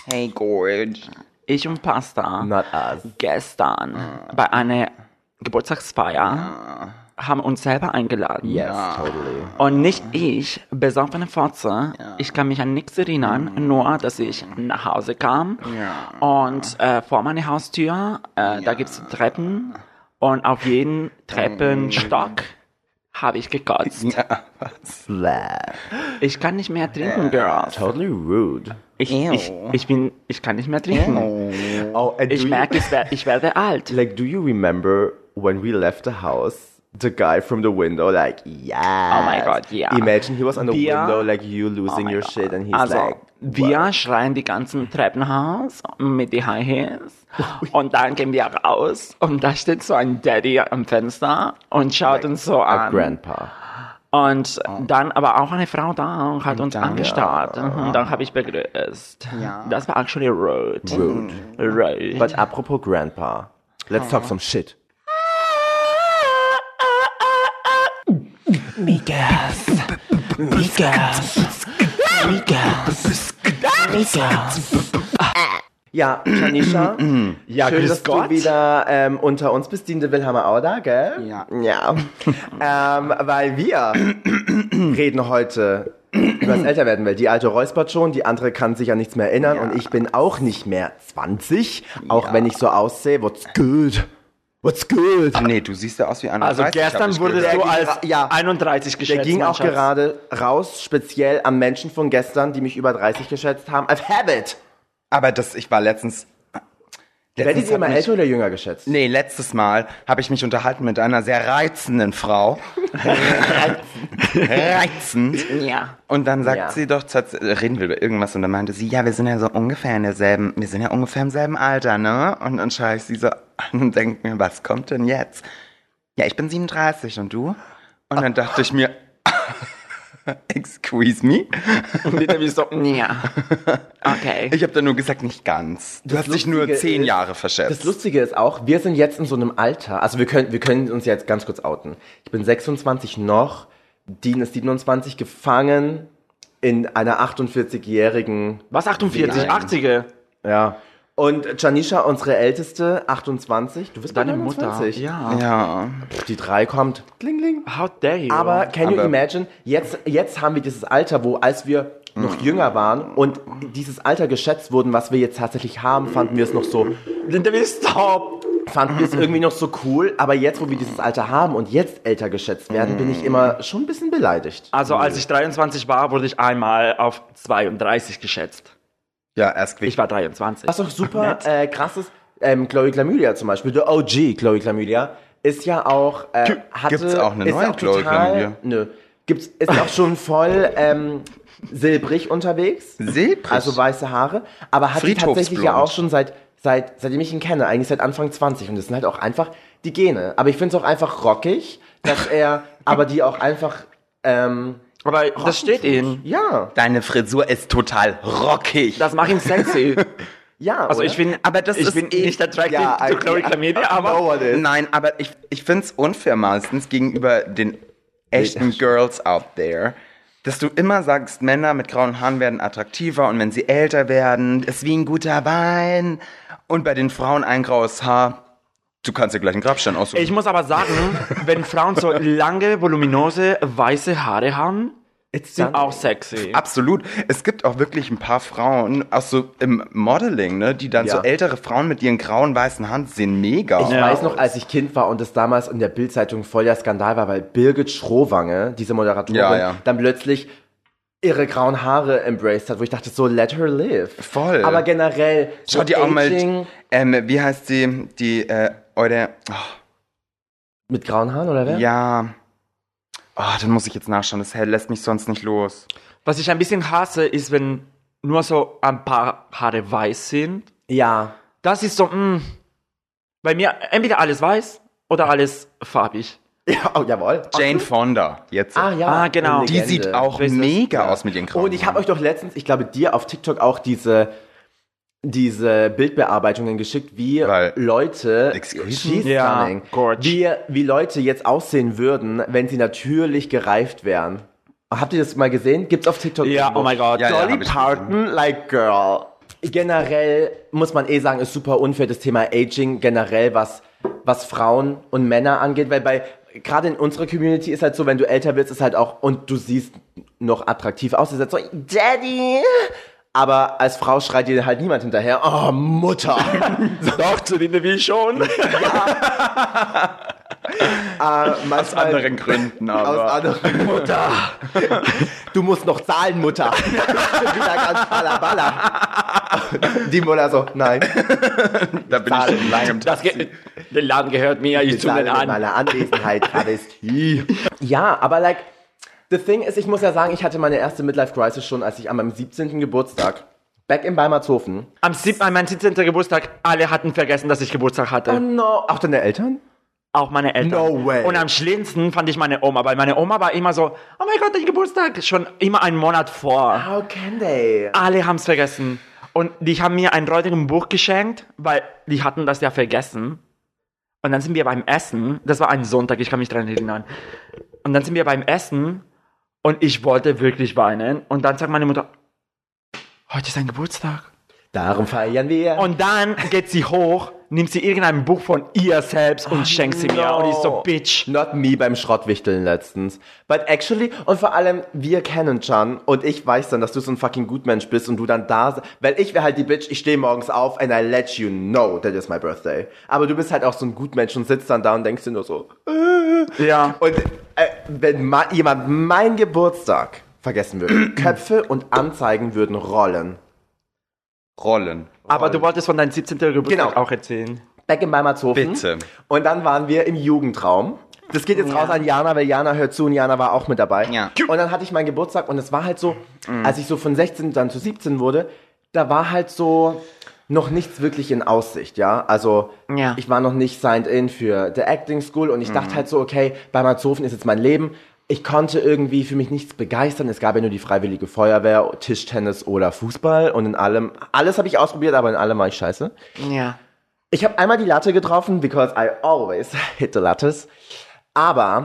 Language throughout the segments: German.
Hey, Gorge. Ich und Pasta Not us. gestern bei einer Geburtstagsfeier haben uns selber eingeladen. Yes, totally. Und nicht ich, besoffene Fotze. Ich kann mich an nichts erinnern, nur, dass ich nach Hause kam und vor meiner Haustür, da gibt's Treppen und auf jeden Treppenstock habe ich gekotzt. Ja, was? Slap. Ich kann nicht mehr trinken, Girls. Totally rude. Ich kann nicht mehr trinken. Oh, and Ich merke, ich werde alt. Like, do you remember when we left the house? The guy from the window, like, yeah. Oh my God, yeah. Imagine he was on the Wir- window, like you losing my your God. shit, and he's Also, like, wir schreien die ganzen Treppenhaus mit die High Heels und dann gehen wir raus und da steht so ein Daddy am Fenster und schaut uns so a an. grandpa. Und dann aber auch eine Frau da und hat uns dann- angestarrt. Und dann habe ich begrüßt. Ja. Das war actually rude. Rude. But apropos grandpa, let's talk some shit. Mikas. Ja, Janisha, Ja, schön, grüß dass Gott. du wieder unter uns bist. Dien de Wilhelmer auch da, gell? Ja. Ja. Weil wir reden heute über das Älterwerden, weil die alte räuspert schon, die andere kann sich an nichts mehr erinnern und ich bin auch nicht mehr 20, auch wenn ich so aussehe. What's good? What's good? Nee, du siehst ja aus wie 31. Also gestern wurdest Der du ging als ja. 31 geschätzt. Der ging mein auch Schatz. gerade raus, speziell an Menschen von gestern, die mich über 30 geschätzt haben. I've had it. Aber ich war letztens... Werdet ihr hat mal mich- älter oder jünger geschätzt? Nee, letztes Mal habe ich mich unterhalten mit einer sehr reizenden Frau. Reizend. Ja. Und dann sagt Ja. sie doch, reden wir über irgendwas und dann meinte sie, ja, wir sind ja ungefähr im selben Alter, ne? Und dann schaue ich sie so an und denke mir, was kommt denn jetzt? Ja, ich bin 37 und du? Und dann dachte ich mir, excuse me? Und dann so, ja. Okay. Ich habe dann nur gesagt, nicht ganz. Du Das hast dich nur Lustige 10 ist- Jahre verschätzt. Das Lustige ist auch, wir sind jetzt in so einem Alter, also wir können uns jetzt ganz kurz outen. Ich bin 26 noch, Dean ist 27, gefangen in einer 48-jährigen, Was, 48? Nein. 80er? ja. Und Janisha, unsere Älteste, 28, du bist Deine bei Mutter. 29. Ja. Ja. Die 3 kommt, kling, kling. How dare you? Aber can you Aber- imagine, jetzt haben wir dieses Alter, wo als wir noch jünger waren und dieses Alter geschätzt wurden, was wir jetzt tatsächlich haben, fanden wir es noch so, Stop. fanden wir es irgendwie noch so cool, aber jetzt, wo wir dieses Alter haben und jetzt älter geschätzt werden, bin ich immer schon ein bisschen beleidigt. Also als ich 23 war, wurde ich einmal auf 32 geschätzt. Ja, erst Ich war 23. Was auch super krass ist, Chloe Chlamydia zum Beispiel, der OG Chloe Chlamydia, ist ja auch, Gibt's auch eine ist neue auch Chloe Chlamydia? Nö. Ist auch schon voll silbrig unterwegs. Silbrig? Also weiße Haare. Aber hat die tatsächlich ja Friedhofsblond. auch schon seitdem ich ihn kenne, eigentlich seit Anfang 20. Und das sind halt auch einfach die Gene. Aber ich finde es auch einfach rockig, dass er, aber die auch einfach, Aber das steht ihm. ja, Deine Frisur ist total rockig. Das macht ihn sexy. ja. Also oder? ich bin, Aber das ich ist bin nicht attracted Ja, to Chloe Chlamydia, I know aber what it is. Nein, aber ich finde es unfair meistens gegenüber den echten Girls out there, dass du immer sagst, Männer mit grauen Haaren werden attraktiver und wenn sie älter werden, ist wie ein guter Wein. Und bei den Frauen ein graues Haar, du kannst dir gleich einen Grabstein aussuchen. ich muss aber sagen, wenn Frauen so lange, voluminöse, weiße Haare haben, sind auch sexy. Absolut. Es gibt auch wirklich ein paar Frauen, auch so im Modeling, ne, die dann Ja. so ältere Frauen mit ihren grauen, weißen Haaren sehen mega aus. Ich weiß noch, als ich Kind war und das damals in der Bild-Zeitung voll der Skandal war, weil Birgit Schrowange, diese Moderatorin, Ja. dann plötzlich ihre grauen Haare embraced hat, wo ich dachte so, let her live. Voll. Aber generell, so Schau dir auch mal, Aging wie heißt die, mit grauen Haaren oder wer? ja, dann muss ich jetzt nachschauen, das lässt mich sonst nicht los. Was ich ein bisschen hasse, ist, wenn nur so ein paar Haare weiß sind. Ja. Das ist so, bei mir entweder alles weiß oder alles farbig. Ja, oh, jawohl. Jane Fonda, jetzt. Ja. Ah, genau. eine Die Legende. sieht auch Richtig. mega aus mit ihren grauen Und ich habe euch doch letztens, ich glaube dir auf TikTok auch diese Bildbearbeitungen geschickt, wie Weil- Leute, Excuse she's Ja, stunning, gorge. wie Leute jetzt aussehen würden, wenn sie natürlich gereift wären. Habt ihr das mal gesehen? Gibt's auf TikTok? Ja, irgendwo? oh mein Gott. Ja, Dolly hab ich Parton, like girl. Generell muss man sagen, ist super unfair das Thema Aging, generell was Frauen und Männer angeht, weil gerade in unserer Community ist halt so, wenn du älter wirst, ist halt auch, und du siehst noch attraktiv aus, ist halt so, Daddy! Aber als Frau schreit dir halt niemand hinterher, oh, Mutter! Doch, zu denen wie schon. Aus anderen Gründen, aber. Aus anderen Mutter! Du musst noch zahlen, Mutter! Wieder ganz ballerballer. Die Mutter so, nein. Da bin ich schon lange im Taxi. Der Laden gehört mir, ich tue den In an. meiner Anwesenheit, Travestie. Ja, aber the thing ist, ich muss ja sagen, ich hatte meine erste Midlife-Crisis schon, als ich an meinem 17. Geburtstag, back in Weimarshofen. An meinem 17. Geburtstag, alle hatten vergessen, dass ich Geburtstag hatte. Oh no. Auch deine Eltern? Auch meine Eltern. No way. Und am schlimmsten fand ich meine Oma, weil meine Oma war immer so, oh mein Gott, dein Geburtstag, schon immer einen Monat vor. How can they? Alle haben es vergessen. Und die haben mir ein räudiges Buch geschenkt, weil die hatten das ja vergessen. Und dann sind wir beim Essen, das war ein Sonntag, ich kann mich daran erinnern. Und dann sind wir beim Essen und ich wollte wirklich weinen. Und dann sagt meine Mutter, heute ist dein Geburtstag. Darum feiern wir. Und dann geht sie hoch, nimmt sie irgendein Buch von ihr selbst und schenkt sie mir. Und ich so, Bitch. Not me beim Schrottwichteln letztens. But actually, und vor allem, wir kennen Can und ich weiß dann, dass du so ein fucking Gutmensch bist und du dann da, weil ich wäre halt die Bitch, ich stehe morgens auf and I let you know that is my birthday. Aber du bist halt auch so ein Gutmensch und sitzt dann da und denkst dir nur so, Ja. Und wenn jemand meinen Geburtstag vergessen würde, Köpfe und Anzeigen würden rollen. Aber du wolltest von deinem 17. Geburtstag Genau. auch erzählen. Back in Weimarshofen. Bitte. Und dann waren wir im Jugendraum. Das geht jetzt raus an Jana, weil Jana hört zu und Jana war auch mit dabei. Ja. Und dann hatte ich meinen Geburtstag und es war halt so, als ich so von 16 dann zu 17 wurde, da war halt so noch nichts wirklich in Aussicht, ja. Also Ja. ich war noch nicht signed in für the Acting School und ich dachte halt so, okay, bei Weimarshofen ist jetzt mein Leben. Ich konnte irgendwie für mich nichts begeistern. Es gab ja nur die Freiwillige Feuerwehr, Tischtennis oder Fußball und in allem, alles habe ich ausprobiert, aber in allem war ich scheiße. Ja. Ich habe einmal die Latte getroffen, because I always hit the lattes. Aber,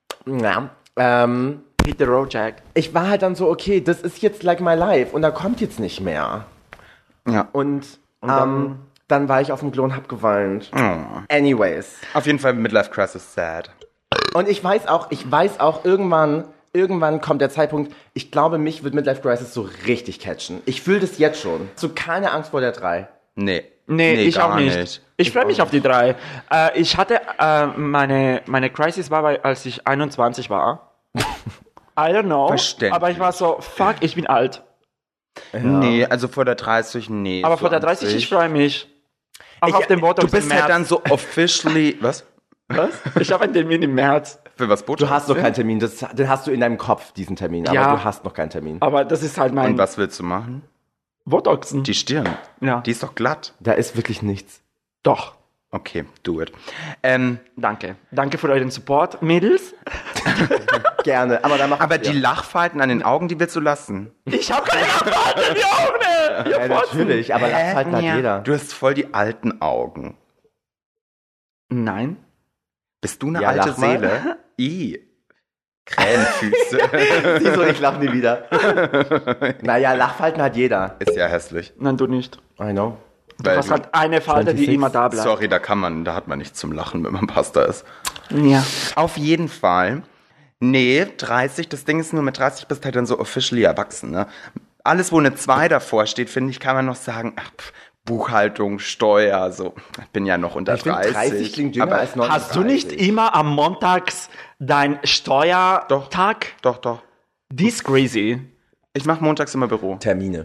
Hit the road, Jack. ich war halt dann so, okay, das ist jetzt like my life und da kommt jetzt nicht mehr. Ja. Und dann war ich auf dem Klo und hab geweint. Anyways. Auf jeden Fall Midlife Crisis sad. Und ich weiß auch, irgendwann kommt der Zeitpunkt, ich glaube, mich wird Midlife Crisis so richtig catchen. Ich fühle das jetzt schon. So keine Angst vor der 3. Nee, ich gar auch nicht. Ich freue mich auf die 3. Ich hatte, meine Crisis war, als ich 21 war. I don't know. Verständlich. Aber ich war so, fuck, ich bin alt. Nee, also vor der 30, nee. Aber so vor der an 30, sich. ich freue mich. Auch auf den Botox Du bist im März. halt dann so officially, was? Was? Ich habe einen Termin im März. Für was Botox? Du hast noch keinen Termin, den hast du in deinem Kopf, diesen Termin, aber Ja. du hast noch keinen Termin. Aber das ist halt mein Und was willst du machen? Botoxen. Die Stirn. Ja. Die ist doch glatt. Da ist wirklich nichts. Doch. Okay, do it. Danke. Danke für euren Support, Mädels. Gerne, aber dann mach Aber die Lachfalten an den Augen, die willst du lassen. Ich habe keine Lachfalten in die Augen. Ja, natürlich, aber Lachfalten hat jeder. Du hast voll die alten Augen. Nein. Bist du eine Ja, alte lach mal. Seele? Krähenfüße. Wieso, ich lach nie wieder. Naja, Lachfalten hat jeder. Ist ja hässlich. Nein, du nicht. I know. Du hast halt eine Falte, die 26. immer da bleibt. Sorry, da hat man nichts zum Lachen, wenn man Pasta ist. Ja. Auf jeden Fall. Nee, 30, das Ding ist nur, mit 30 bist du halt dann so officially erwachsen, ne? Alles, wo eine 2 davor steht, finde ich, kann man noch sagen, ach, Buchhaltung, Steuer, so. Ich bin ja noch unter Ich finde 30. 30 klingt jünger aber als 39. Hast du nicht immer am Montags dein Steuertag? Doch. Die ist crazy. Ich mache montags immer Büro. Termine.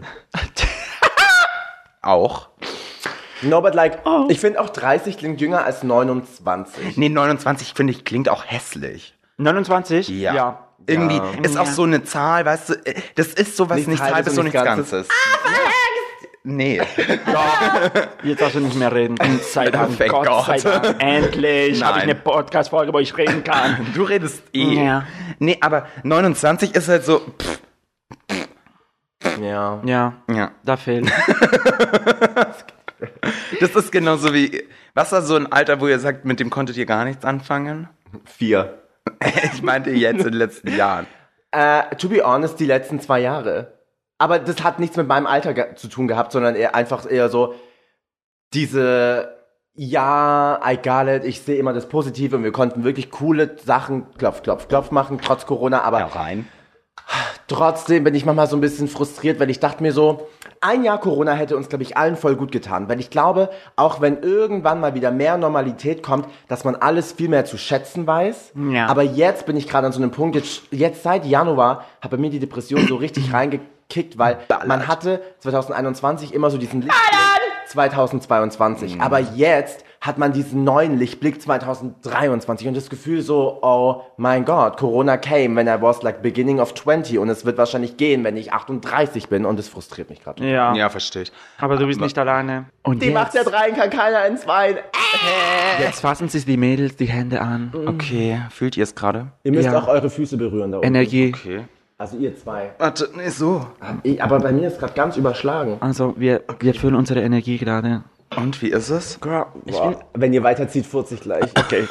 Auch? No, but like, ich finde auch 30 klingt jünger als 29. Nee, 29, finde ich, klingt auch hässlich. 29? Ja. Irgendwie ist auch so eine Zahl, weißt du, das ist sowas nichts Halbes und nichts Ganzes. Nee. Jetzt darfst du nicht mehr reden. Sei Dank, Thank Gott sei God. Dank. Endlich habe ich Nein. eine Podcast-Folge, wo ich reden kann. Du redest eh. Ja. Nee, aber 29 ist halt so, Ja. Ja, ja. da fehlt. Das ist genauso wie, was war so ein Alter, wo ihr sagt, mit dem konntet ihr gar nichts anfangen? 4. Ich meinte jetzt in den letzten Jahren. To be honest, die letzten 2 Jahre. Aber das hat nichts mit meinem Alter zu tun gehabt, sondern eher so diese, ja, I got it, ich sehe immer das Positive und wir konnten wirklich coole Sachen, klopf, klopf, klopf machen, trotz Corona, aber rein. Trotzdem bin ich manchmal so ein bisschen frustriert, weil ich dachte mir so, ein Jahr Corona hätte uns, glaube ich, allen voll gut getan. Weil ich glaube, auch wenn irgendwann mal wieder mehr Normalität kommt, dass man alles viel mehr zu schätzen weiß. Ja. Aber jetzt bin ich gerade an so einem Punkt, jetzt seit Januar hat bei mir die Depression so richtig reingekickt, weil man hatte 2021 immer so diesen Lichtblick 2022. Aber jetzt hat man diesen neuen Lichtblick 2023 und das Gefühl so, oh mein Gott, Corona came when I was like beginning of 20 und es wird wahrscheinlich gehen, wenn ich 38 bin und das frustriert mich gerade. Ja. Ja, verstehe ich. Aber du bist nicht alleine. Und Die macht ja 3 kann keiner in 2. Jetzt fassen sich die Mädels die Hände an. Okay, fühlt ihr es gerade? Ihr müsst Ja. auch eure Füße berühren da oben. Energie. Okay. Also ihr 2. Warte, nee, so. Aber bei mir ist gerade ganz überschlagen. Also wir fühlen unsere Energie gerade. Und wie ist es? Girl, Wenn ihr weiterzieht, furze ich gleich. Okay.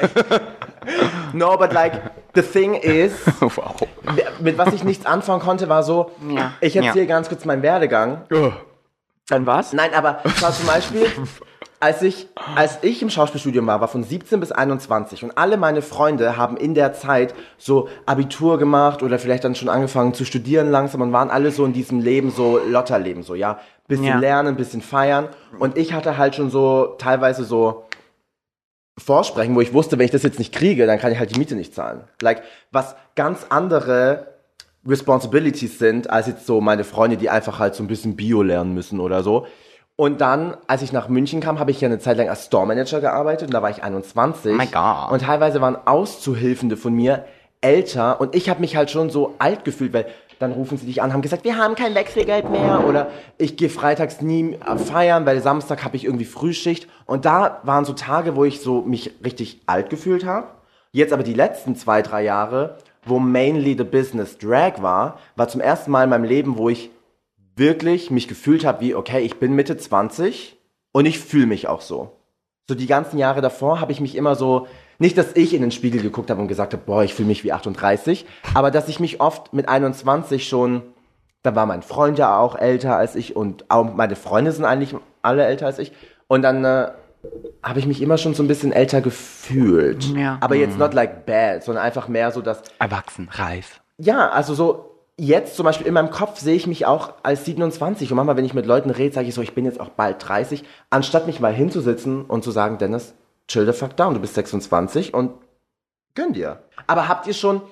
No, but like, the thing is, Wow. mit was ich nichts anfangen konnte, war so, Ja. ich erzähle ganz kurz meinen Werdegang. Dann was? Nein, aber schau zum Beispiel, als ich im Schauspielstudium war von 17 bis 21 und alle meine Freunde haben in der Zeit so Abitur gemacht oder vielleicht dann schon angefangen zu studieren langsam und waren alle so in diesem Leben, so Lotterleben, so, ja. Bisschen Ja. lernen, bisschen feiern und ich hatte halt schon so teilweise so Vorsprechen, wo ich wusste, wenn ich das jetzt nicht kriege, dann kann ich halt die Miete nicht zahlen. Like, was ganz andere Responsibilities sind, als jetzt so meine Freunde, die einfach halt so ein bisschen Bio lernen müssen oder so. Und dann, als ich nach München kam, habe ich ja eine Zeit lang als Store Manager gearbeitet und da war ich 21. Oh my God. Und teilweise waren Auszuhilfende von mir älter und ich habe mich halt schon so alt gefühlt, weil dann rufen sie dich an, haben gesagt, wir haben kein Wechselgeld mehr oder ich gehe freitags nie feiern, weil Samstag habe ich irgendwie Frühschicht und da waren so Tage, wo ich so mich richtig alt gefühlt habe. Jetzt aber die letzten 2-3 Jahre, wo mainly the business drag war zum ersten Mal in meinem Leben, wo ich wirklich mich gefühlt habe wie, okay, ich bin Mitte 20 und ich fühle mich auch so. So die ganzen Jahre davor habe ich mich immer so, nicht, dass ich in den Spiegel geguckt habe und gesagt habe, boah, ich fühle mich wie 38, aber dass ich mich oft mit 21 schon, da war mein Freund ja auch älter als ich und auch meine Freunde sind eigentlich alle älter als ich und dann habe ich mich immer schon so ein bisschen älter gefühlt. Ja. Aber jetzt not like bad, sondern einfach mehr so, dass, Erwachsen, reif. ja, also so, jetzt zum Beispiel in meinem Kopf sehe ich mich auch als 27 und manchmal, wenn ich mit Leuten rede, sage ich so, ich bin jetzt auch bald 30, anstatt mich mal hinzusitzen und zu sagen, Dennis, chill the fuck down, du bist 26 und gönn dir. Aber habt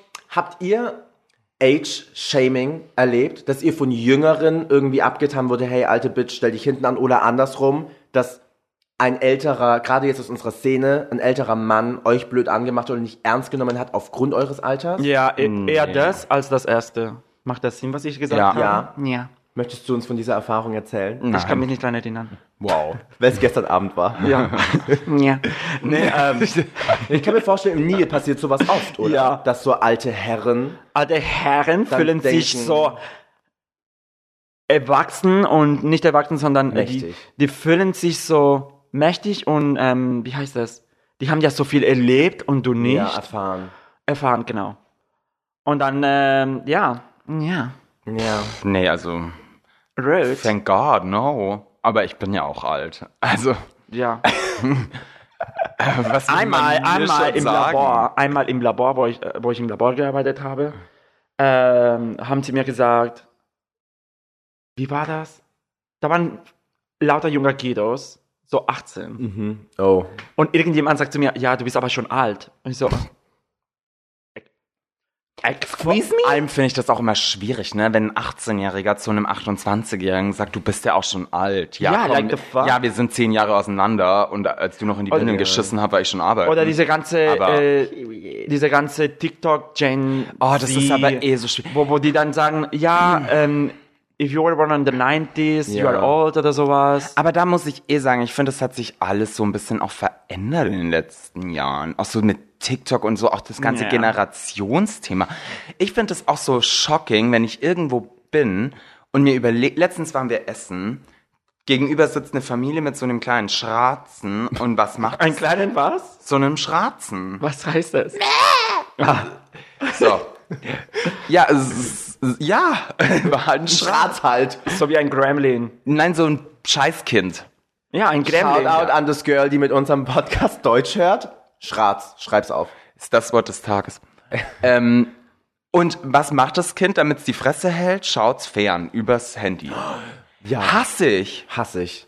ihr Age-Shaming erlebt, dass ihr von Jüngeren irgendwie abgetan wurde, hey, alte Bitch, stell dich hinten an oder andersrum, dass ein älterer, gerade jetzt aus unserer Szene, ein älterer Mann euch blöd angemacht oder nicht ernst genommen hat aufgrund eures Alters? Ja, eher das als das Erste. Macht das Sinn, was ich gesagt habe? Ja. Ja. Möchtest du uns von dieser Erfahrung erzählen? Ich kann mich nicht daran erinnern. Wow. Weil es gestern Abend war. Ja. Ja. Nee, ich kann mir vorstellen, im Nil passiert sowas oft, oder? Ja. Dass so alte Herren... Alte Herren Dann fühlen sich denken- so erwachsen und nicht erwachsen, sondern Mächtig. die fühlen sich so mächtig und, wie heißt das? Die haben ja so viel erlebt und du nicht. Ja, erfahren. Erfahren, genau. Und dann, ja. Ja. Nee, also, Rude. thank God, no. Aber ich bin ja auch alt. Also, Ja. was will Einmal man mir schon im sagen? Labor, wo ich im Labor gearbeitet habe, haben sie mir gesagt, wie war das? Da waren lauter junge Kiddos, so 18. Mhm. Oh. Und irgendjemand sagt zu mir, ja, du bist aber schon alt. Und ich so, Excuse me? Vor allem finde ich das auch immer schwierig, ne? Wenn ein 18-Jähriger zu einem 28-Jährigen sagt, du bist ja auch schon alt. Ja, komm, like the fuck? ja, wir sind 10 Jahre auseinander und als du noch in die Windeln geschissen hast, war ich schon arbeiten. oder diese ganze Aber- TikTok-Gen. Oh, das ist aber eh so schwierig. Wo die dann sagen, ja, if you were born in the 90s, you Ja. are old oder sowas. Aber da muss ich eh sagen, ich finde, es hat sich alles so ein bisschen auch verändert in den letzten Jahren. Auch so mit TikTok und so, auch das ganze Ja. Generationsthema. Ich finde es auch so shocking, wenn ich irgendwo bin und mir überlege, letztens waren wir essen, gegenüber sitzt eine Familie mit so einem kleinen Schratzen und was macht Ein es? kleinen was? So einem Schratzen. Was heißt das? So, Ja, war halt ein Schratz halt. So wie ein Gremlin. Nein, so ein Scheißkind. Ja, ein Gremlin. Shoutout an das Girl, die mit unserem Podcast Deutsch hört. Schratz, schreib's auf. Ist das Wort des Tages. Und was macht das Kind, damit es die Fresse hält? Schaut's fern, übers Handy. Ja. Hasse ich. Hasse ich.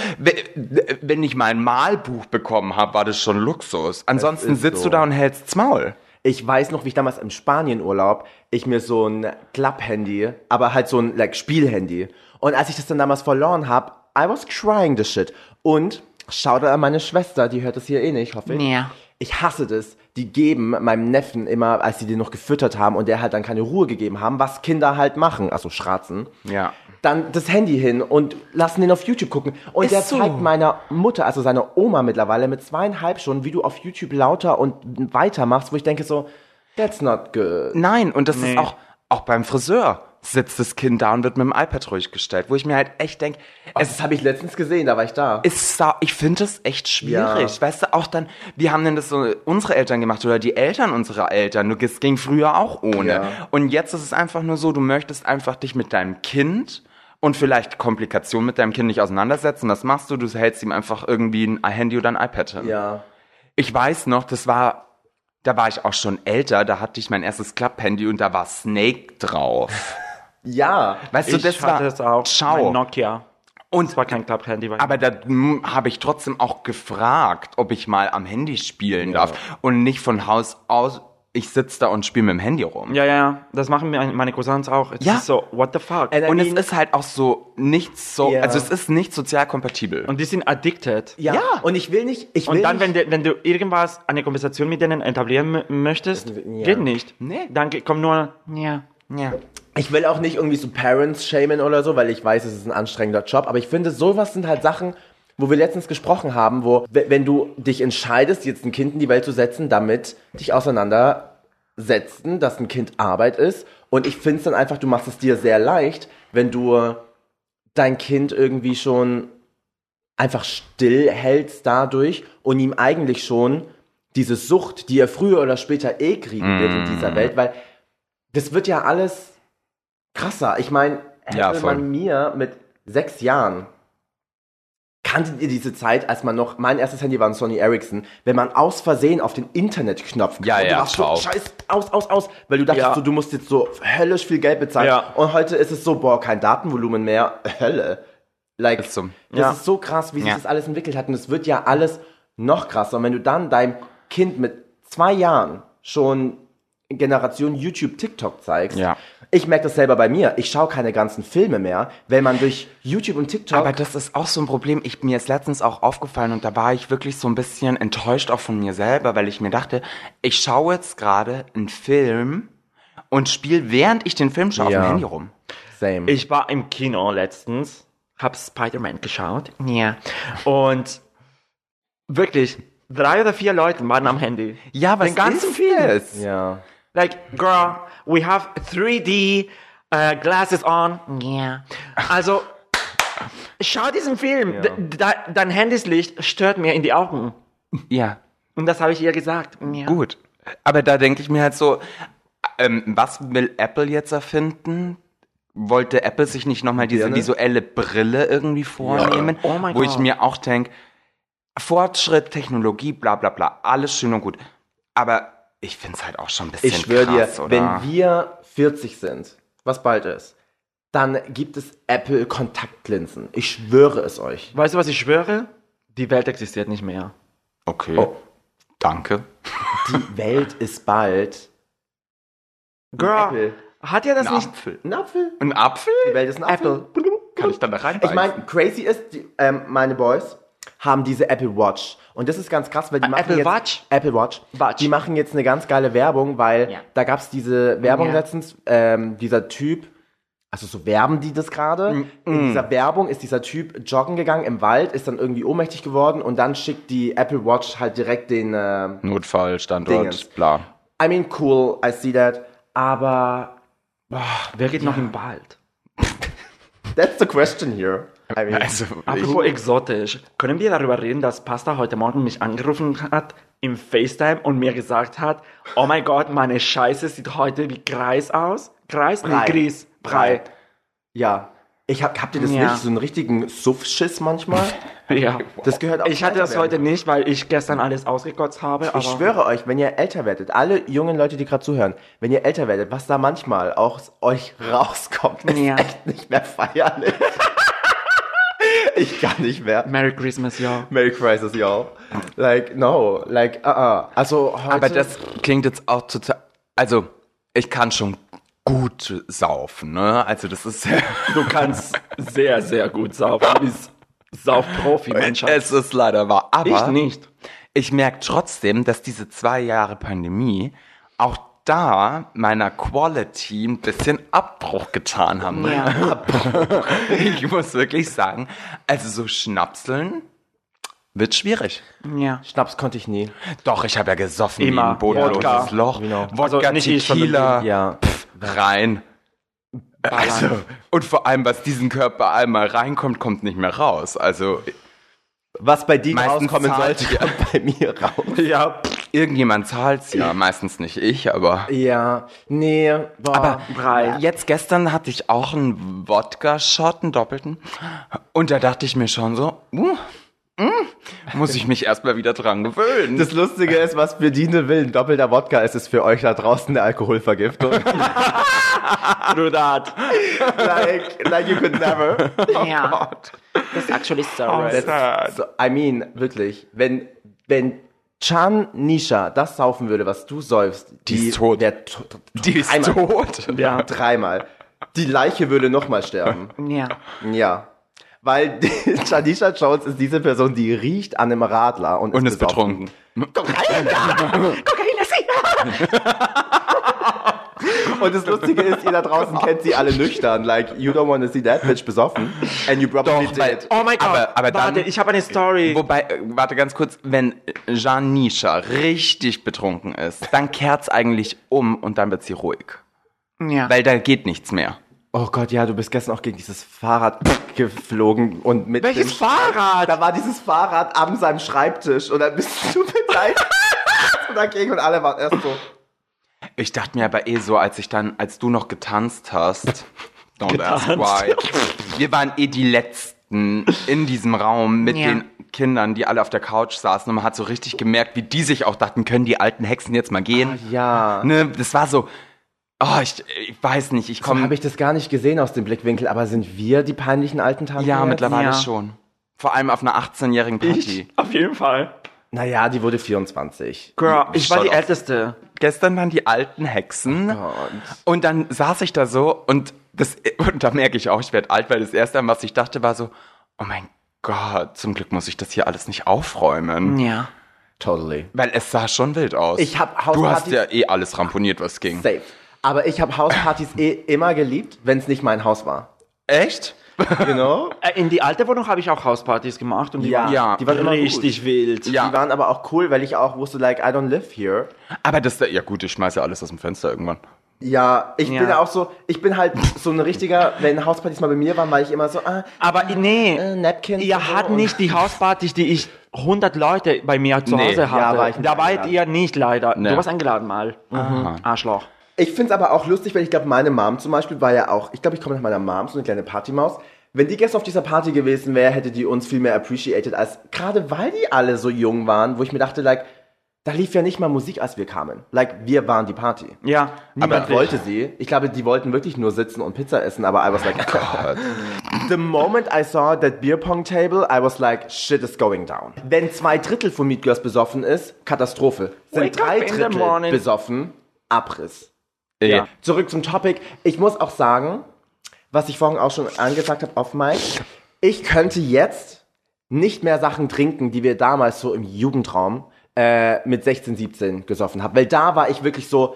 Wenn ich mal ein Malbuch bekommen habe, war das schon Luxus. Ansonsten ist sitzt so. du da und hältst's Maul. Ich weiß noch, wie ich damals im Spanienurlaub, ich mir so ein Klapp-Handy, aber halt so ein Spielhandy. Und als ich das dann damals verloren habe, I was crying the shit. Und Shoutout an meine Schwester, die hört das hier eh nicht, hoffe ich. Ja. Ich hasse das. Die geben meinem Neffen immer, als sie den noch gefüttert haben und der halt dann keine Ruhe gegeben haben, was Kinder halt machen, also schratzen. Ja. Dann das Handy hin und lassen den auf YouTube gucken. Und Ist der so. zeigt meiner Mutter, also seiner Oma mittlerweile, mit 2,5 schon, wie du auf YouTube lauter und weiter machst, wo ich denke so, that's not good. Nein, und das ist auch beim Friseur sitzt das Kind da und wird mit dem iPad ruhig gestellt, wo ich mir halt echt denke, Das habe ich letztens gesehen, da war ich da. ich finde das echt schwierig. Ja. Weißt du, auch dann, wie haben denn das so unsere Eltern gemacht oder die Eltern unserer Eltern? Es ging früher auch ohne. Ja. Und jetzt ist es einfach nur so, du möchtest einfach dich mit deinem Kind und vielleicht Komplikationen mit deinem Kind nicht auseinandersetzen. Was machst du? Du hältst ihm einfach irgendwie ein Handy oder ein iPad hin. Ja. Ich weiß noch, da war ich auch schon älter, da hatte ich mein erstes Klapp-Handy und da war Snake drauf. Ja. Weißt du, Ich das hatte war, es auch. schau. Mein Nokia. Und Das war kein Klapp-Handy. aber da habe ich trotzdem auch gefragt, ob ich mal am Handy spielen darf und nicht von Haus aus, ich sitze da und spiele mit dem Handy rum. Ja, das machen meine Cousins auch. Es Ja. ist so, what the fuck? And I Und mean- es ist halt auch so Ja. also es ist nicht sozial kompatibel. Und die sind addicted. Ja. Und ich will nicht, Und dann, wenn du irgendwas, eine Konversation mit denen etablieren möchtest, Ja. geht nicht. Nee. Dann kommt nur, ja. ich will auch nicht irgendwie so Parents shamen oder so, weil ich weiß, es ist ein anstrengender Job, aber ich finde, sowas sind halt Sachen, wo wir letztens gesprochen haben, wo, wenn du dich entscheidest, jetzt ein Kind in die Welt zu setzen, damit dich auseinandersetzen, dass ein Kind Arbeit ist. Und ich finde es dann einfach, du machst es dir sehr leicht, wenn du dein Kind irgendwie schon einfach still hältst dadurch und ihm eigentlich schon diese Sucht, die er früher oder später eh kriegen wird in dieser Welt, weil das wird ja alles krasser. Ich meine, Ja, hätte voll. man mir mit 6 Jahren, kanntet ihr diese Zeit, als man noch, mein erstes Handy war ein Sony Ericsson, wenn man aus Versehen auf den Internetknopf Ja, und du ja, warst so, schau. scheiß, aus, weil du dachtest Ja. so, du musst jetzt so höllisch viel Geld bezahlen. Ja. Und heute ist es so, boah, kein Datenvolumen mehr, Hölle. Like, Ist so. das Ja. ist so krass, wie sich Ja. das alles entwickelt hat. Und es wird ja alles noch krasser. Und wenn du dann deinem Kind mit 2 Jahren schon Generation YouTube, TikTok zeigst, Ja. ich merke das selber bei mir. Ich schaue keine ganzen Filme mehr, wenn man durch YouTube und TikTok... Aber das ist auch so ein Problem. Mir ist letztens auch aufgefallen und da war ich wirklich so ein bisschen enttäuscht auch von mir selber, weil ich mir dachte, ich schaue jetzt gerade einen Film und spiele, während ich den Film schaue, auf Ja. dem Handy rum. Same. Ich war im Kino letztens, hab Spider-Man geschaut. Ja. Und wirklich, 3 oder 4 Leute waren am Handy. Ja, was Den ganzen ist Film. das? ja. Like, girl, we have 3D glasses on. Yeah. Also, schau diesen Film. Ja. Dein Handyslicht stört mir in die Augen. Ja, Und das habe ich ihr gesagt. Ja. gut. Aber da denke ich mir halt so, was will Apple jetzt erfinden? Wollte Apple sich nicht nochmal diese Birne? visuelle Brille irgendwie vornehmen? Oh mein wo Gott. ich mir auch denke, Fortschritt, Technologie, bla bla bla, alles schön und gut. Aber ich finde es halt auch schon ein bisschen Ich schwöre dir, krass, oder? wenn wir 40 sind, was bald ist, dann gibt es Apple Kontaktlinsen. Ich schwöre es euch. Weißt du, was ich schwöre? Die Welt existiert nicht mehr. Okay, Oh. danke. Die Welt ist bald Girl, Apple. hat ja das Ein nicht... Apfel. Ein Apfel? Ein Apfel? Die Welt ist ein Apfel. Kann ich dann da rein? Ich meine, crazy ist, meine Boys haben diese Apple Watch. Und das ist ganz krass, weil die machen Apple jetzt... Watch? Apple Watch. Watch. Die machen jetzt eine ganz geile Werbung, weil Ja. da gab es diese Werbung Ja. letztens, dieser Typ, also so werben die das gerade. In dieser Werbung ist dieser Typ joggen gegangen im Wald, ist dann irgendwie ohnmächtig geworden und dann schickt die Apple Watch halt direkt den... Notfall, Standort, Dingens. bla. I mean, cool, I see that, aber... Wer geht noch im Wald? That's the question here. Also, Apropos exotisch, können wir darüber reden, dass Pasta heute Morgen mich angerufen hat im FaceTime und mir gesagt hat, oh mein Gott, meine Scheiße sieht heute wie Greis aus. Greis? Brei. Nee, Grieß. Brei. Ja. Habt ihr das Ja. nicht? So einen richtigen Suff-Schiss manchmal? Ja. Das gehört auch Ich zum hatte das Älterwerden. heute nicht, weil ich gestern alles ausgekotzt habe. Aber Ich schwöre euch, wenn ihr älter werdet, alle jungen Leute, die gerade zuhören, wenn ihr älter werdet, was da manchmal aus euch rauskommt, ist Ja. echt nicht mehr feierlich. Ich kann nicht mehr. Merry Christmas, ja. Merry Christmas, y'all. Like, no. Like, Also, heute... aber das klingt jetzt auch total, also, ich kann schon gut saufen, ne? Also, das ist, Du kannst sehr, sehr gut saufen. Du bist Saufprofi, Mensch. es ist leider wahr. Aber Ich nicht. ich merke trotzdem, dass diese 2 Jahre Pandemie auch da meiner Quality ein bisschen Abbruch getan haben. Ne? Ja. Ich muss wirklich sagen, also so Schnapseln wird schwierig. Ja. Schnaps konnte ich nie. Doch, ich habe ja gesoffen Immer. wie ein bodenloses Wodka. Loch. Genau. Wodka, Also nicht ich, sondern Tequila, Ja. rein. Also, und vor allem, was diesen Körper einmal reinkommt, kommt nicht mehr raus. Also, Was bei dir Meistens rauskommen zahlt sollte, kommt bei mir raus. Ja. irgendjemand zahlt's ja, meistens nicht ich, aber... Ja, nee, boah. Aber Brei. jetzt gestern hatte ich auch einen Wodka-Shot, einen doppelten. Und da dachte ich mir schon so, muss ich mich erstmal wieder dran gewöhnen. Das Lustige ist, was für Dine will, ein doppelter Wodka ist es für euch da draußen eine Alkoholvergiftung. Brudat. like you could never. Ja. That's actually so right. So, I mean, wirklich, wenn Can Nisha das saufen würde, was du säufst, Die ist tot. Die ist dreimal. tot. Ja. Dreimal. Die Leiche würde nochmal sterben. Ja. Ja. Weil Janisha Jones ist diese Person, die riecht an einem Radler und ist betrunken. Und das Lustige ist, ihr da draußen kennt sie alle nüchtern. Like, you don't want to see that bitch besoffen. And you probably did. Oh mein Gott. Aber dann- Warte, ich habe eine Story. Wobei, warte ganz kurz, wenn Janisha richtig betrunken ist, dann kehrt's eigentlich um und dann wird sie ruhig. Ja. Weil da geht nichts mehr. Oh Gott, ja, du bist gestern auch gegen dieses Fahrrad geflogen und mit Welches Fahrrad? Da war dieses Fahrrad an seinem Schreibtisch und dann bist du mit deinem dagegen und alle waren erst so. Ich dachte mir aber so, als du noch getanzt hast, don't ask why, wir waren die Letzten in diesem Raum mit Ja. den Kindern, die alle auf der Couch saßen und man hat so richtig gemerkt, wie die sich auch dachten, können die alten Hexen jetzt mal gehen? Ja. Ne, das war so, ich weiß nicht, ich So habe komme, ich das gar nicht gesehen aus dem Blickwinkel, aber sind wir die peinlichen alten Tanten? ja, jetzt? mittlerweile Ja. schon. Vor allem auf einer 18-jährigen Party. Auf jeden Fall. Naja, die wurde 24. Girl, ich war Shut die up. Älteste. Gestern waren die alten Hexen und dann saß ich da so und da merke ich auch, ich werde alt, weil das erste, was ich dachte, war so, oh mein Gott, zum Glück muss ich das hier alles nicht aufräumen. Ja. Totally. Weil es sah schon wild aus. Ich hab Du hast Hauspartys- ja alles ramponiert, was ging. Safe. Aber ich habe Hauspartys immer geliebt, wenn es nicht mein Haus war. Echt? Genau. In die alte Wohnung habe ich auch Hauspartys gemacht und die Ja. waren Ja. Die waren immer richtig wild. Ja. Die waren aber auch cool, weil ich auch wusste, like, I don't live here. Aber ja gut, ich schmeiße ja alles aus dem Fenster irgendwann. Ja, ich Ja. bin auch so, ich bin halt so ein richtiger, wenn Hauspartys mal bei mir waren, war ich immer so, Aber nee, Napkins. ihr und so hattet und- nicht die Hauspartys, die ich 100 Leute bei mir zu Nee. Hause Ja, hatte. war ich nicht Da wart eingeladen. ihr nicht leider. Nee. Du warst eingeladen mal. Arschloch. Ich find's aber auch lustig, weil ich glaube, meine Mom zum Beispiel war ja auch, ich glaube, ich komme nach meiner Mom, so eine kleine Partymaus. Wenn die gestern auf dieser Party gewesen wäre, hätte die uns viel mehr appreciated, als gerade weil die alle so jung waren, wo ich mir dachte, like, da lief ja nicht mal Musik, als wir kamen. Like, wir waren die Party. Ja, Niemand wollte sie. Ich glaube, die wollten wirklich nur sitzen und Pizza essen, aber I was like, God. The moment I saw that beer pong table, I was like, shit is going down. Wenn 2/3 von Meet Girls besoffen ist, Katastrophe. Sind Wake up in the 3/3 morning. besoffen, Abriss. Ja. Zurück zum Topic. Ich muss auch sagen, was ich vorhin auch schon angesagt habe auf Mike, ich könnte jetzt nicht mehr Sachen trinken, die wir damals so im Jugendraum mit 16, 17 gesoffen haben. Weil da war ich wirklich so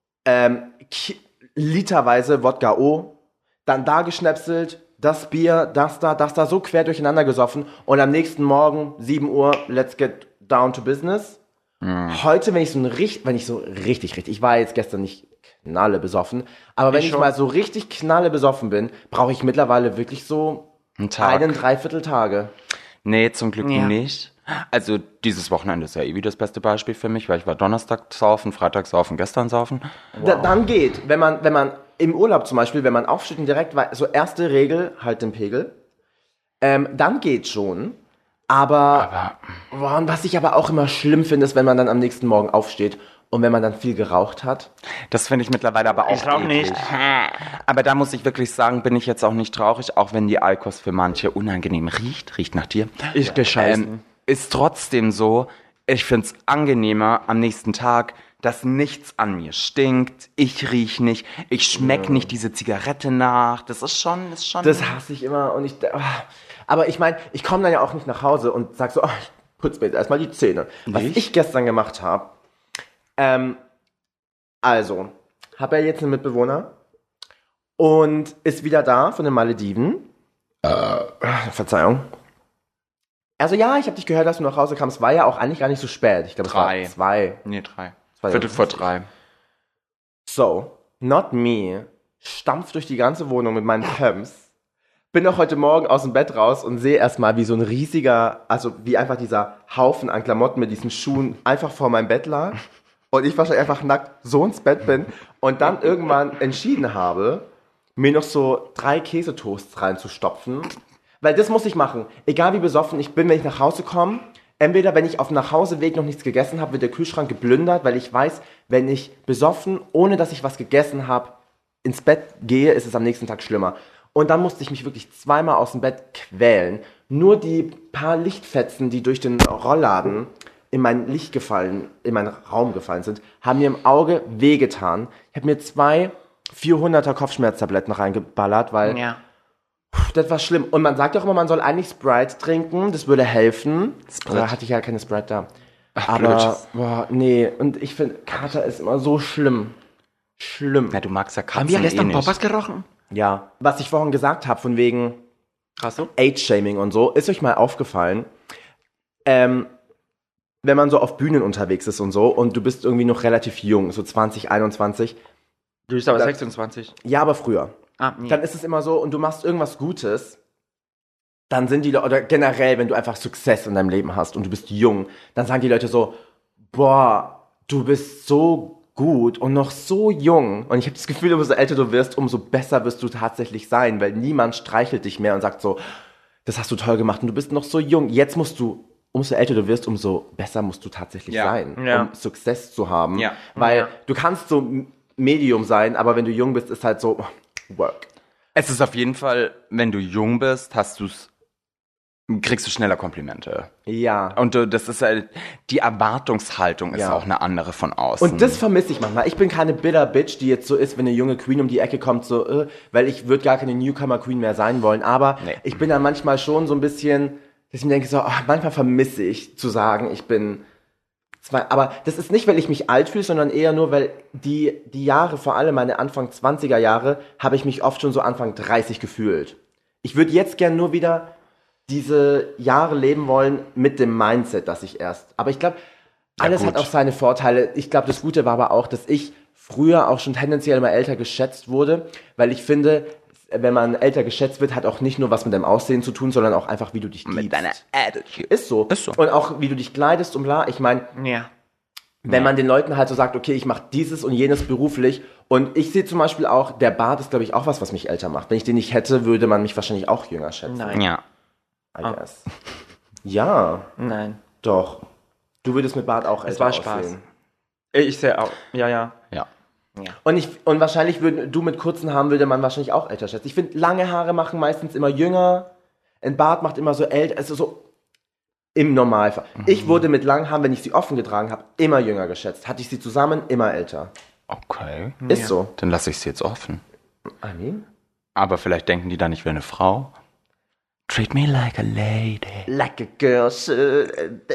literweise Wodka O, dann da geschnäpselt, das Bier, das da, so quer durcheinander gesoffen und am nächsten Morgen, 7 Uhr, let's get down to business. Heute, wenn ich so richtig, ich war jetzt gestern nicht knalle besoffen, aber wenn ich schon. mal so richtig knalle besoffen bin, brauche ich mittlerweile wirklich so Ein Tag. 1,75 Tage. Nee, zum Glück nicht. Also dieses Wochenende ist ja eh wie das beste Beispiel für mich, weil ich war Donnerstag saufen, Freitag saufen, gestern saufen. Dann geht, wenn man im Urlaub zum Beispiel, wenn man aufsteht und direkt, so erste Regel, halt den Pegel, dann geht schon. Aber und was ich aber auch immer schlimm finde, ist, wenn man dann am nächsten Morgen aufsteht und wenn man dann viel geraucht hat. Das finde ich mittlerweile aber auch Ich rauch eklig. nicht. Aber da muss ich wirklich sagen, bin ich jetzt auch nicht traurig, auch wenn die Alkost für manche unangenehm riecht nach dir. Ich gescheißen. Ist trotzdem so, ich finde es angenehmer am nächsten Tag, dass nichts an mir stinkt, ich riech nicht, ich schmeck nicht diese Zigarette nach, das ist schon... Das hasse ich immer und aber ich meine, ich komme dann ja auch nicht nach Hause und sag so, ich putze mir jetzt erstmal die Zähne. Was ich gestern gemacht habe, also, habe ja jetzt einen Mitbewohner und ist wieder da von den Malediven. Verzeihung. Also ja, ich habe dich gehört, dass du nach Hause kamst. Es war ja auch eigentlich gar nicht so spät. Ich glaube, es war 2. Nee, 3. Zwei. Viertel vor 3. So, not me, stampft durch die ganze Wohnung mit meinen Pumps. Bin auch heute Morgen aus dem Bett raus und sehe erstmal, wie so ein riesiger, also wie einfach dieser Haufen an Klamotten mit diesen Schuhen einfach vor meinem Bett lag. Und ich wahrscheinlich einfach nackt so ins Bett bin und dann irgendwann entschieden habe, mir noch so 3 Käsetoasts reinzustopfen. Weil das muss ich machen. Egal wie besoffen ich bin, wenn ich nach Hause komme. Entweder, wenn ich auf dem Nachhauseweg noch nichts gegessen habe, wird der Kühlschrank geplündert, weil ich weiß, wenn ich besoffen, ohne dass ich was gegessen habe, ins Bett gehe, ist es am nächsten Tag schlimmer. Und dann musste ich mich wirklich 2-mal aus dem Bett quälen. Nur die paar Lichtfetzen, die durch den Rollladen in mein Raum gefallen sind, haben mir im Auge wehgetan. Ich habe mir 2 400er Kopfschmerztabletten reingeballert, weil das war schlimm. Und man sagt ja auch immer, man soll eigentlich Sprite trinken, das würde helfen. Da hatte ich ja keine Sprite da. Aber, nee. Und ich finde, Kater ist immer so schlimm. Schlimm. Ja, du magst ja Katzen Haben wir gestern nicht. Poppers gerochen? Ja. Was ich vorhin gesagt habe, von wegen Age-Shaming und so, ist euch mal aufgefallen, wenn man so auf Bühnen unterwegs ist und so, und du bist irgendwie noch relativ jung, so 20, 21. Du bist aber 26. Ja, aber früher. Nee. Dann ist es immer so, und du machst irgendwas Gutes, dann sind die Leute, oder generell, wenn du einfach Success in deinem Leben hast und du bist jung, dann sagen die Leute so, boah, du bist so gut und noch so jung. Und ich habe das Gefühl, umso älter du wirst, umso besser wirst du tatsächlich sein, weil niemand streichelt dich mehr und sagt so, das hast du toll gemacht und du bist noch so jung. Jetzt musst du, umso älter du wirst, umso besser musst du tatsächlich sein, um Success zu haben. Ja. Weil du kannst so Medium sein, aber wenn du jung bist, ist halt so Work. Es ist auf jeden Fall, wenn du jung bist, kriegst du schneller Komplimente. Ja. Und das ist halt, die Erwartungshaltung ist auch eine andere von außen. Und das vermisse ich manchmal. Ich bin keine bitter Bitch, die jetzt so ist, wenn eine junge Queen um die Ecke kommt, so, weil ich würde gar keine Newcomer Queen mehr sein wollen. Aber ich bin dann manchmal schon so ein bisschen, dass ich mir denke, so, manchmal vermisse ich zu sagen, ich bin aber das ist nicht, weil ich mich alt fühle, sondern eher nur, weil die Jahre, vor allem meine Anfang 20er Jahre, habe ich mich oft schon so Anfang 30 gefühlt. Ich würde jetzt gern nur wieder diese Jahre leben wollen mit dem Mindset, dass ich aber ich glaube, alles hat auch seine Vorteile. Ich glaube, das Gute war aber auch, dass ich früher auch schon tendenziell immer älter geschätzt wurde, weil ich finde, wenn man älter geschätzt wird, hat auch nicht nur was mit deinem Aussehen zu tun, sondern auch einfach, wie du dich mit deiner Attitude. Ist so. Und auch, wie du dich kleidest und bla. Ich meine, wenn man den Leuten halt so sagt, okay, ich mache dieses und jenes beruflich, und ich sehe zum Beispiel auch, der Bart ist, glaube ich, auch was mich älter macht. Wenn ich den nicht hätte, würde man mich wahrscheinlich auch jünger schätzen. Nein. Ja. I guess. Ja. Nein. Doch. Du würdest mit Bart auch älter aussehen. Es war Spaß. Ich sehe auch. Ja. Und wahrscheinlich du mit kurzen Haaren würde man wahrscheinlich auch älter schätzen. Ich finde, lange Haare machen meistens immer jünger. Ein Bart macht immer so älter. Also so im Normalfall. Ich wurde mit langen Haaren, wenn ich sie offen getragen habe, immer jünger geschätzt. Hatte ich sie zusammen, immer älter. Okay. Ist so. Dann lasse ich sie jetzt offen. I mean? Aber vielleicht denken die dann, ich wäre eine Frau. Treat me like a lady. Like a girl should.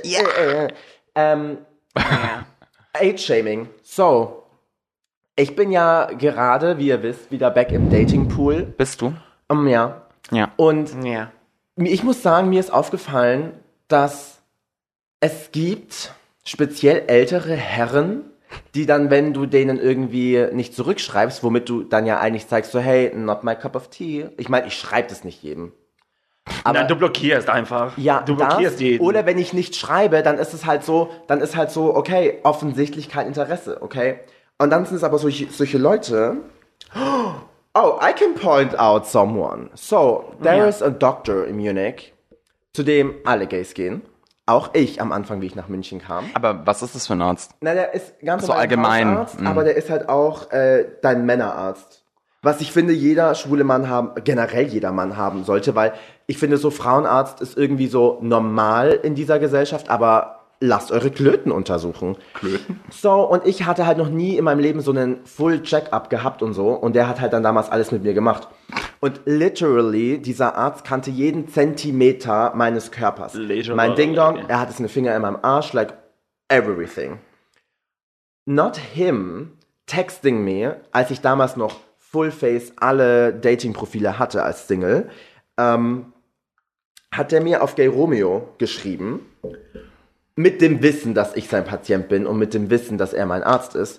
Age-Shaming. So. Ich bin ja gerade, wie ihr wisst, wieder back im Dating-Pool. Bist du? Ja. Und ich muss sagen, mir ist aufgefallen, dass es gibt speziell ältere Herren, die dann, wenn du denen irgendwie nicht zurückschreibst, womit du dann ja eigentlich zeigst, so hey, not my cup of tea. Ich meine, ich schreibe das nicht jedem. Aber Nein, du blockierst einfach. ja, du blockierst jeden. Oder wenn ich nicht schreibe, dann ist halt so, okay, offensichtlich kein Interesse, okay? Und dann sind es aber solche Leute. Oh, I can point out someone. So, there is a doctor in Munich, zu dem alle Gays gehen. Auch ich am Anfang, wie ich nach München kam. Aber was ist das für ein Arzt? Na, der ist ganz So normal allgemein. Hausarzt, aber der ist halt auch dein Männerarzt. Was ich finde, jeder schwule Mann generell jeder Mann haben sollte, weil ich finde, so Frauenarzt ist irgendwie so normal in dieser Gesellschaft, aber lasst eure Klöten untersuchen. Klöten? So, und ich hatte halt noch nie in meinem Leben so einen Full-Check-up gehabt und so, und der hat halt dann damals alles mit mir gemacht. Und literally, dieser Arzt kannte jeden Zentimeter meines Körpers. Literally. Mein Ding-Dong, er hatte seine Finger in meinem Arsch, like everything. Not him texting me, als ich damals noch Fullface alle Dating-Profile hatte als Single, hat er mir auf Gay Romeo geschrieben, mit dem Wissen, dass ich sein Patient bin und mit dem Wissen, dass er mein Arzt ist.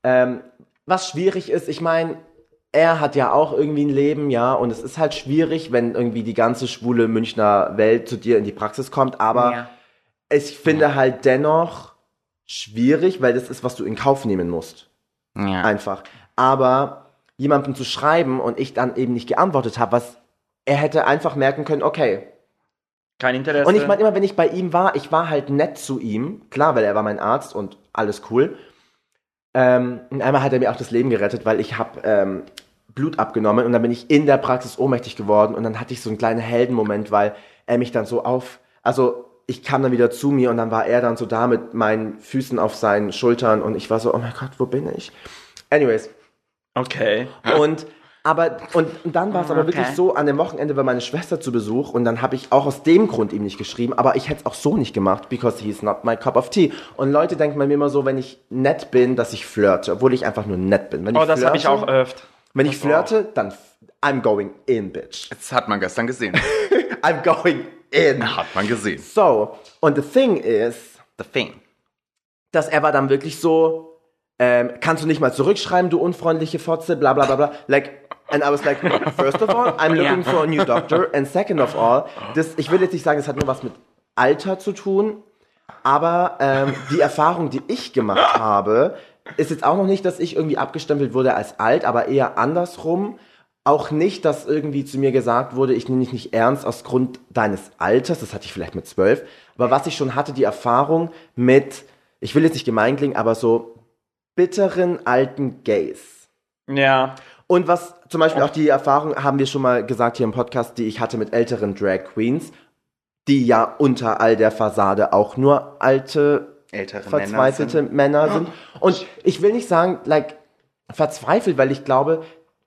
Was schwierig ist, ich meine, er hat ja auch irgendwie ein Leben, ja, und es ist halt schwierig, wenn irgendwie die ganze schwule Münchner Welt zu dir in die Praxis kommt, aber ich finde halt dennoch schwierig, weil das ist, was du in Kauf nehmen musst. Ja. Einfach. Aber jemandem zu schreiben und ich dann eben nicht geantwortet habe, was er hätte einfach merken können, okay. Kein Interesse. Und ich meine immer, wenn ich bei ihm war, ich war halt nett zu ihm, klar, weil er war mein Arzt und alles cool. Und einmal hat er mir auch das Leben gerettet, weil ich habe Blut abgenommen und dann bin ich in der Praxis ohnmächtig geworden und dann hatte ich so einen kleinen Heldenmoment, weil er mich dann so ich kam dann wieder zu mir und dann war er dann so da mit meinen Füßen auf seinen Schultern und ich war so, oh mein Gott, wo bin ich? Anyways. Okay. Und dann war es aber wirklich so, an dem Wochenende war meine Schwester zu Besuch und dann habe ich auch aus dem Grund ihm nicht geschrieben, aber ich hätte es auch so nicht gemacht, because he's not my cup of tea. Und Leute denken bei mir immer so, wenn ich nett bin, dass ich flirte, obwohl ich einfach nur nett bin. Das habe ich auch öfter. Wenn ich flirte, dann I'm going in, bitch. Das hat man gestern gesehen. I'm going in. Hat man gesehen. So, und the thing is, The thing. dass er war dann wirklich so, kannst du nicht mal zurückschreiben, du unfreundliche Fotze, bla bla bla bla. Like, and I was like, first of all, I'm looking for a new doctor. And second of all, ich will jetzt nicht sagen, das hat nur was mit Alter zu tun, aber die Erfahrung, die ich gemacht habe, ist jetzt auch noch nicht, dass ich irgendwie abgestempelt wurde als alt, aber eher andersrum. Auch nicht, dass irgendwie zu mir gesagt wurde, ich nehme dich nicht ernst aus Grund deines Alters, das hatte ich vielleicht mit 12, aber was ich schon hatte, die Erfahrung mit, ich will jetzt nicht gemein klingen, aber so bitteren alten Gays. Ja. Und was zum Beispiel auch die Erfahrung, haben wir schon mal gesagt hier im Podcast, die ich hatte mit älteren Drag Queens, die ja unter all der Fassade auch nur Ältere verzweifelte Männer sind. Und ich will nicht sagen, like, verzweifelt, weil ich glaube,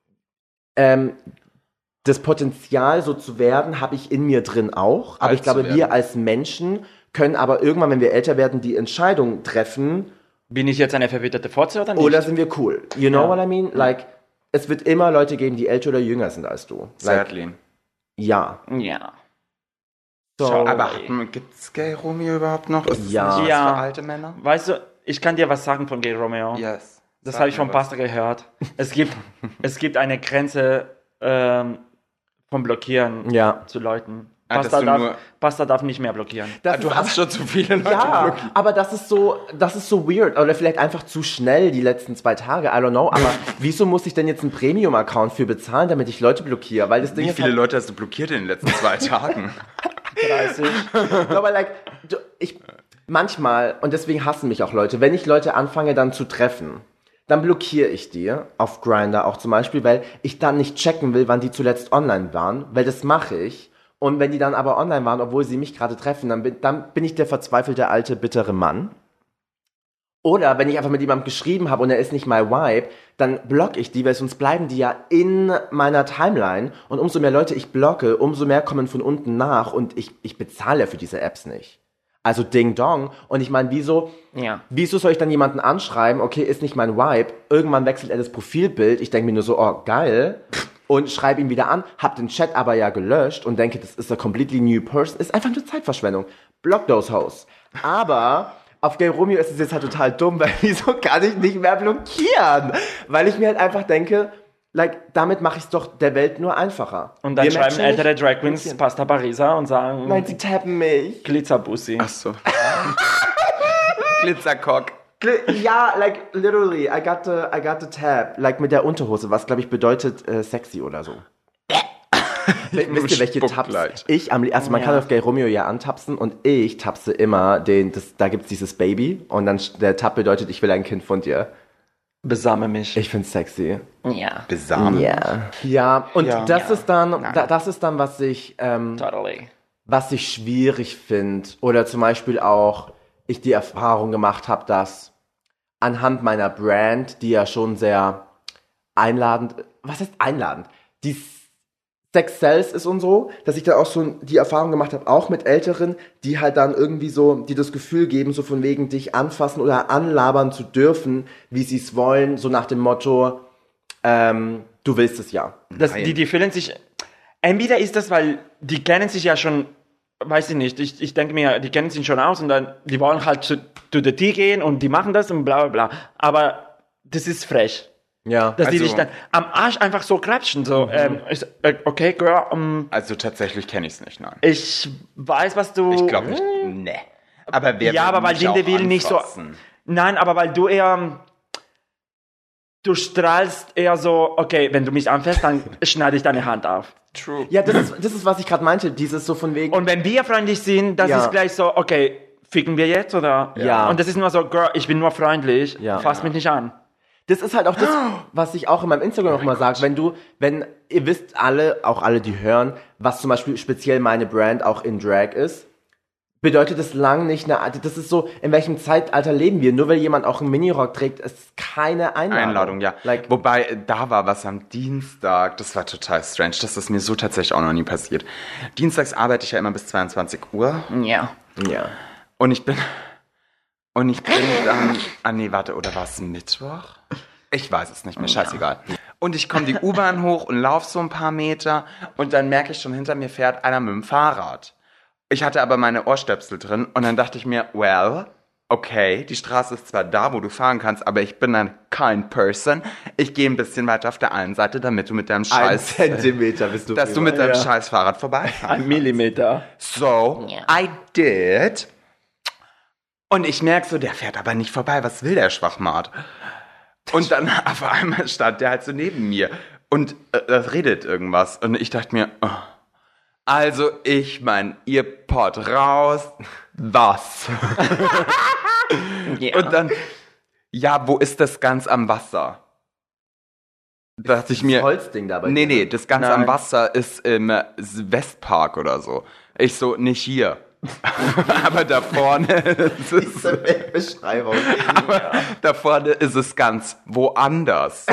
das Potenzial so zu werden, habe ich in mir drin auch. Aber ich glaube, wir als Menschen können aber irgendwann, wenn wir älter werden, die Entscheidung treffen. Bin ich jetzt eine verwitterte Fotze oder nicht? Oder sind wir cool? You know what I mean? Like, es wird immer Leute geben, die älter oder jünger sind als du. Like, Sadly. ja. Ja. So, Aber gibt's Gay Romeo überhaupt noch? Ist das Ja. nicht was Ja. für alte Männer? Weißt du, ich kann dir was sagen von Gay Romeo. Yes. Das Sag habe ich mir vom was. Pastor gehört. Es gibt eine Grenze vom Blockieren Ja. zu Leuten. dass du nur- Pastor darf nicht mehr blockieren. Du hast schon zu viele Leute Ja, blockiert. aber das ist so weird. Oder vielleicht einfach zu schnell die letzten 2 Tage. I don't know. Aber wieso muss ich denn jetzt einen Premium-Account für bezahlen, damit ich Leute blockiere? Weil das Ding Wie ist viele halt, Leute hast du blockiert in den letzten 2 Tagen? 30. aber like, manchmal, und deswegen hassen mich auch Leute, wenn ich Leute anfange dann zu treffen, dann blockiere ich die, auf Grindr auch zum Beispiel, weil ich dann nicht checken will, wann die zuletzt online waren, weil das mache ich. Und wenn die dann aber online waren, obwohl sie mich gerade treffen, dann bin ich der verzweifelte, alte, bittere Mann. Oder wenn ich einfach mit jemandem geschrieben habe und er ist nicht my vibe, dann block ich die, weil sonst bleiben die ja in meiner Timeline. Und umso mehr Leute ich blocke, umso mehr kommen von unten nach und ich bezahle ja für diese Apps nicht. Also Ding Dong. Und ich meine, wieso soll ich dann jemanden anschreiben, okay, ist nicht mein Vibe, irgendwann wechselt er das Profilbild, ich denke mir nur so, oh, geil, und schreibe ihn wieder an, hab den Chat aber ja gelöscht und denke, das ist a completely new person, ist einfach nur Zeitverschwendung. Block those hoes. Aber auf Gay Romeo ist es jetzt halt total dumm, weil wieso kann ich nicht mehr blockieren? Weil ich mir halt einfach denke, damit mache ich es doch der Welt nur einfacher. Und dann Wir schreiben matchen ältere nicht. Drag Queens Pasta Pariser und sagen, Nein, sie tappen mich. Glitzerbussi. Ach so. Glitzercock. Ja, literally, I got the tab. Mit der Unterhose, was, glaube ich, bedeutet sexy oder so. Wisst ihr, welche Tabs man kann auf Gay Romeo ja antapsen und ich tapse immer da gibt's dieses Baby und dann der Tab bedeutet, ich will ein Kind von dir. Besame mich. Ich find's sexy. Ja. Besamen. Ja, und das ist dann, Nein. das ist dann, was ich Totally. schwierig finde. Oder zum Beispiel auch, ich die Erfahrung gemacht habe, dass anhand meiner Brand, die ja schon sehr einladend, was heißt einladend? Die Sex Sells ist und so, dass ich da auch so die Erfahrung gemacht habe, auch mit Älteren, die halt dann irgendwie so, die das Gefühl geben, so von wegen dich anfassen oder anlabern zu dürfen, wie sie es wollen, so nach dem Motto, du willst es ja. Die fühlen sich, entweder ist das, weil die kennen sich ja schon, weiß ich nicht, ich denke mir, die kennen sich schon aus und dann, die wollen halt zu der Tee gehen und die machen das und bla bla bla. Aber das ist frech. Ja. Dass die Also- dich dann am Arsch einfach so klatschen, so, okay, Girl, Also tatsächlich kenne ich es nicht, nein. ich weiß, was du... Ich glaube nicht. Nee. Aber wer Ja, will aber weil mich auch Linde will nicht so... anfassen? Nein, aber weil du eher... Du strahlst eher so, okay, wenn du mich anfasst, dann schneide ich deine Hand auf. True. Ja, das ist, was ich gerade meinte, dieses so von wegen... Und wenn wir freundlich sind, das Ja. ist gleich so, okay, ficken wir jetzt, oder? Ja. Und das ist nur so, Girl, ich bin nur freundlich, Ja. fass mich nicht an. Das ist halt auch das, was ich auch in meinem Instagram noch mal sage, wenn ihr wisst auch alle, die hören, was zum Beispiel speziell meine Brand auch in Drag ist, bedeutet das lang nicht das ist so, in welchem Zeitalter leben wir? Nur weil jemand auch einen Minirock trägt, ist keine Einladung, ja. Wobei, da war was am Dienstag, das war total strange, das ist mir so tatsächlich auch noch nie passiert. Dienstags arbeite ich ja immer bis 22 Uhr Ja. ja. und ich bin dann, oder war es Mittwoch? Ich weiß es nicht mehr, scheißegal. Und ich komme die U-Bahn hoch und laufe so ein paar Meter und dann merke ich schon, hinter mir fährt einer mit dem Fahrrad. Ich hatte aber meine Ohrstöpsel drin und dann dachte ich mir, well, okay, die Straße ist zwar da, wo du fahren kannst, aber ich bin ein kind person. Ich gehe ein bisschen weiter auf der einen Seite, damit du mit deinem Scheiß... 1 Zentimeter bist du. dass du mit deinem scheiß Fahrrad vorbeifährst. 1 Millimeter. So, I did. Und ich merke so, der fährt aber nicht vorbei. Was will der Schwachmat? Und dann auf einmal stand der halt so neben mir. Und das redet irgendwas. Und ich dachte mir, oh. Also ich mein Earpod raus. Was? Ja. Und dann, ja, wo ist das ganz am Wasser? Da dachte ich mir, Holzding dabei. nee, das Ganze Nein. am Wasser ist im Westpark oder so. Ich so, nicht hier. Aber da vorne ist es, Diese Beschreibung. da vorne ist es ganz woanders.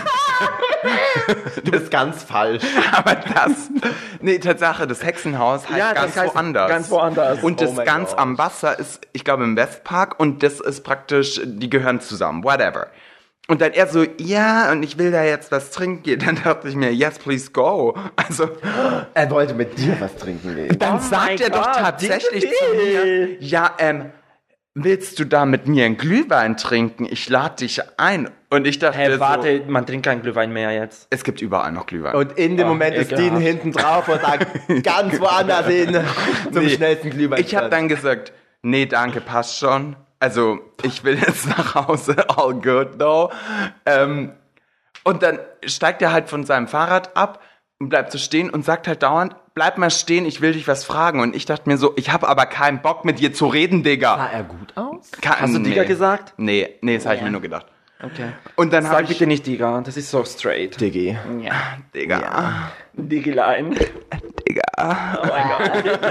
Du bist ganz falsch. Aber Tatsache, das Hexenhaus heißt Ja, das ganz heißt woanders. ganz woanders. Und das Oh mein ganz Gott. am Wasser ist, ich glaube, im Westpark und das ist praktisch, die gehören zusammen, whatever. Und dann er so, ja, und ich will da jetzt was trinken. Dann dachte ich mir, yes, please go. Also, Er wollte mit dir was trinken gehen. dann Oh sagt mein er doch Gott, tatsächlich Dinge zu mir, will. ja, willst du da mit mir einen Glühwein trinken? Ich lade dich ein. Und ich dachte Hey, so, warte, man trinkt keinen Glühwein mehr jetzt. es gibt überall noch Glühwein. Und in dem Moment ist ekelhaft. Dean hinten drauf und sagt, ganz woanders hin zum schnellsten Glühwein. Ich habe dann gesagt, nee, danke, passt schon. Also, ich will jetzt nach Hause, all good though. Und dann steigt er halt von seinem Fahrrad ab und bleibt so stehen und sagt halt dauernd, bleib mal stehen, ich will dich was fragen. Und ich dachte mir so, ich habe aber keinen Bock mit dir zu reden, Digga. Sah er gut aus? Hast du Digga gesagt? Nee, das habe ich mir nur gedacht. Okay. Und dann habe Sag ich, bitte nicht Digga, das ist so straight. Diggi. Ja. Digga, Diggelein. Digga. Oh mein Gott.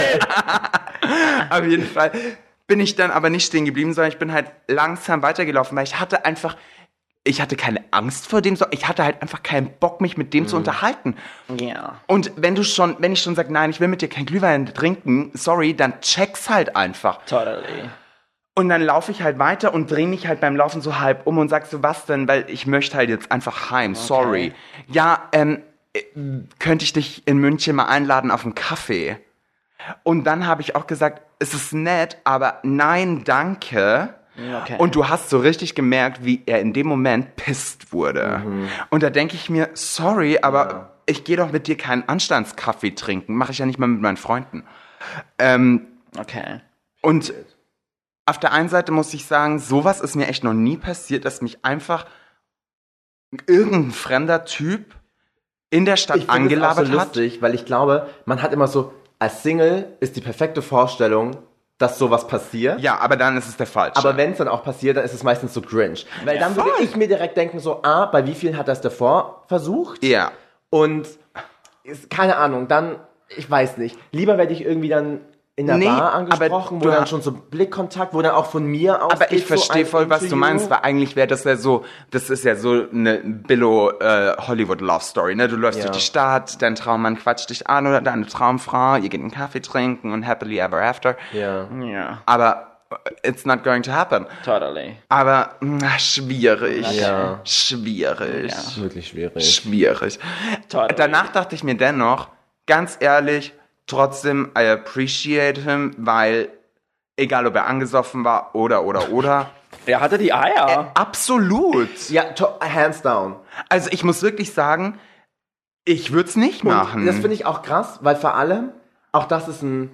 Auf jeden Fall bin ich dann aber nicht stehen geblieben, sondern ich bin halt langsam weitergelaufen, weil ich hatte keine Angst vor dem, ich hatte halt einfach keinen Bock, mich mit dem zu unterhalten. Ja. Und wenn ich schon sage, nein, ich will mit dir kein Glühwein trinken, sorry, dann check's halt einfach. Totally. Und dann laufe ich halt weiter und drehe mich halt beim Laufen so halb um und sag so, was denn, weil ich möchte halt jetzt einfach heim, sorry. Ja, könnte ich dich in München mal einladen auf einen Kaffee? Und dann habe ich auch gesagt, es ist nett, aber nein, danke. Okay. Und du hast so richtig gemerkt, wie er in dem Moment pisst wurde. Und da denke ich mir, sorry, aber ich gehe doch mit dir keinen Anstandskaffee trinken. Mache ich ja nicht mal mit meinen Freunden. Okay. Und auf der einen Seite muss ich sagen, sowas ist mir echt noch nie passiert, dass mich einfach irgendein fremder Typ in der Stadt angelabert so hat. lustig, weil ich glaube, man hat immer so, als Single ist die perfekte Vorstellung, dass sowas passiert. Ja, aber dann ist es der Falsche. Aber wenn es dann auch passiert, dann ist es meistens so cringe. Weil dann würde ich mir direkt denken, so, bei wie vielen hat das davor versucht? Ja. Und, keine Ahnung, dann, ich weiß nicht. Lieber werde ich irgendwie dann in der Bar angesprochen, wo dann schon so Blickkontakt, wo dann auch von mir aus. Aber ich verstehe voll, was du meinst, weil eigentlich wäre das ja so, das ist ja so eine Billo-Hollywood-Love-Story, ne? Du läufst durch die Stadt, dein Traummann quatscht dich an oder deine Traumfrau, ihr geht einen Kaffee trinken und happily ever after. Ja. Aber it's not going to happen. Totally. Aber schwierig. Ja. Schwierig. Ja. Wirklich schwierig. Schwierig. Totally. Danach dachte ich mir dennoch, ganz ehrlich, trotzdem, I appreciate him, weil, egal ob er angesoffen war oder. Er hatte die Eier. Absolut. Ja, hands down. Also ich muss wirklich sagen, ich würde es nicht machen. Und das finde ich auch krass, weil vor allem, auch das ist ein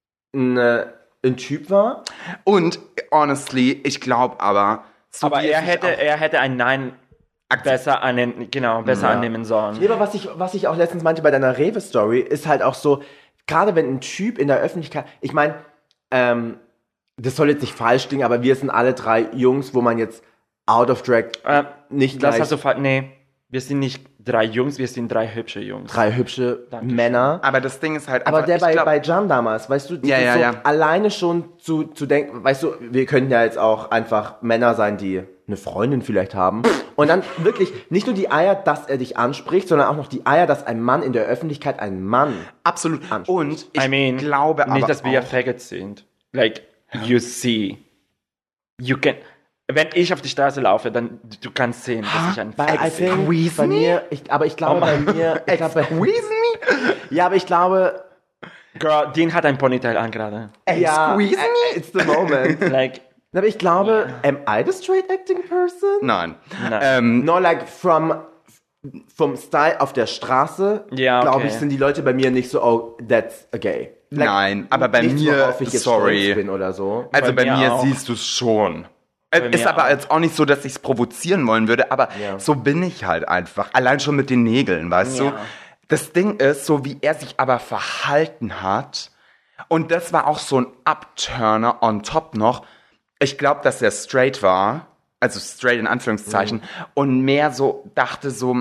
Typ war. Und, honestly, ich glaube aber... So Aber wie er es sich hätte ein Nein besser annehmen sollen. Nee, aber was ich auch letztens meinte bei deiner Rewe-Story, ist halt auch so, gerade wenn ein Typ in der Öffentlichkeit, ich meine, das soll jetzt nicht falsch klingen, aber wir sind alle 3 Jungs, wo man jetzt out of drag nicht Das gleich hast du nee, wir sind nicht 3 Jungs, wir sind 3 hübsche Jungs. 3 hübsche Dankeschön. Männer. Aber das Ding ist halt Aber einfach... der ich glaub- bei Jan damals, weißt du, Ja. alleine schon zu denken, weißt du, wir könnten ja jetzt auch einfach Männer sein, die eine Freundin vielleicht haben. Und dann wirklich nicht nur die Eier, dass er dich anspricht, sondern auch noch die Eier, dass ein Mann in der Öffentlichkeit einen Mann Absolut. anspricht. Und ich glaube aber nicht, dass wir auch... Faggots sind. Like, you see. You can... Wenn ich auf die Straße laufe, dann du kannst sehen, dass ich ein Bei, I think, Squeeze bei me? mir, aber ich glaube bei mir, Squeeze me? ja, aber ich glaube, Girl, Dean hat ein Ponytail an gerade. ja, squeeze me? it's the moment. Like, Aber ich glaube, am I the straight acting person? Nein. No, like vom Style auf der Straße, Ja, glaube okay. ich, sind die Leute bei mir nicht so, oh, that's a gay. Like, Nein, aber bei nicht mir, worauf ich jetzt sorry. stolz bin oder so. Also bei mir mir auch. siehst du es schon. Ist mir aber auch. jetzt auch nicht so, dass ich es provozieren wollen würde, aber Ja. so bin ich halt einfach. Allein schon mit den Nägeln, weißt du? Ja. Das Ding ist, so wie er sich aber verhalten hat, und das war auch so ein Upturner on top noch. Ich glaube, dass er straight war, also straight in Anführungszeichen, und mehr so dachte so,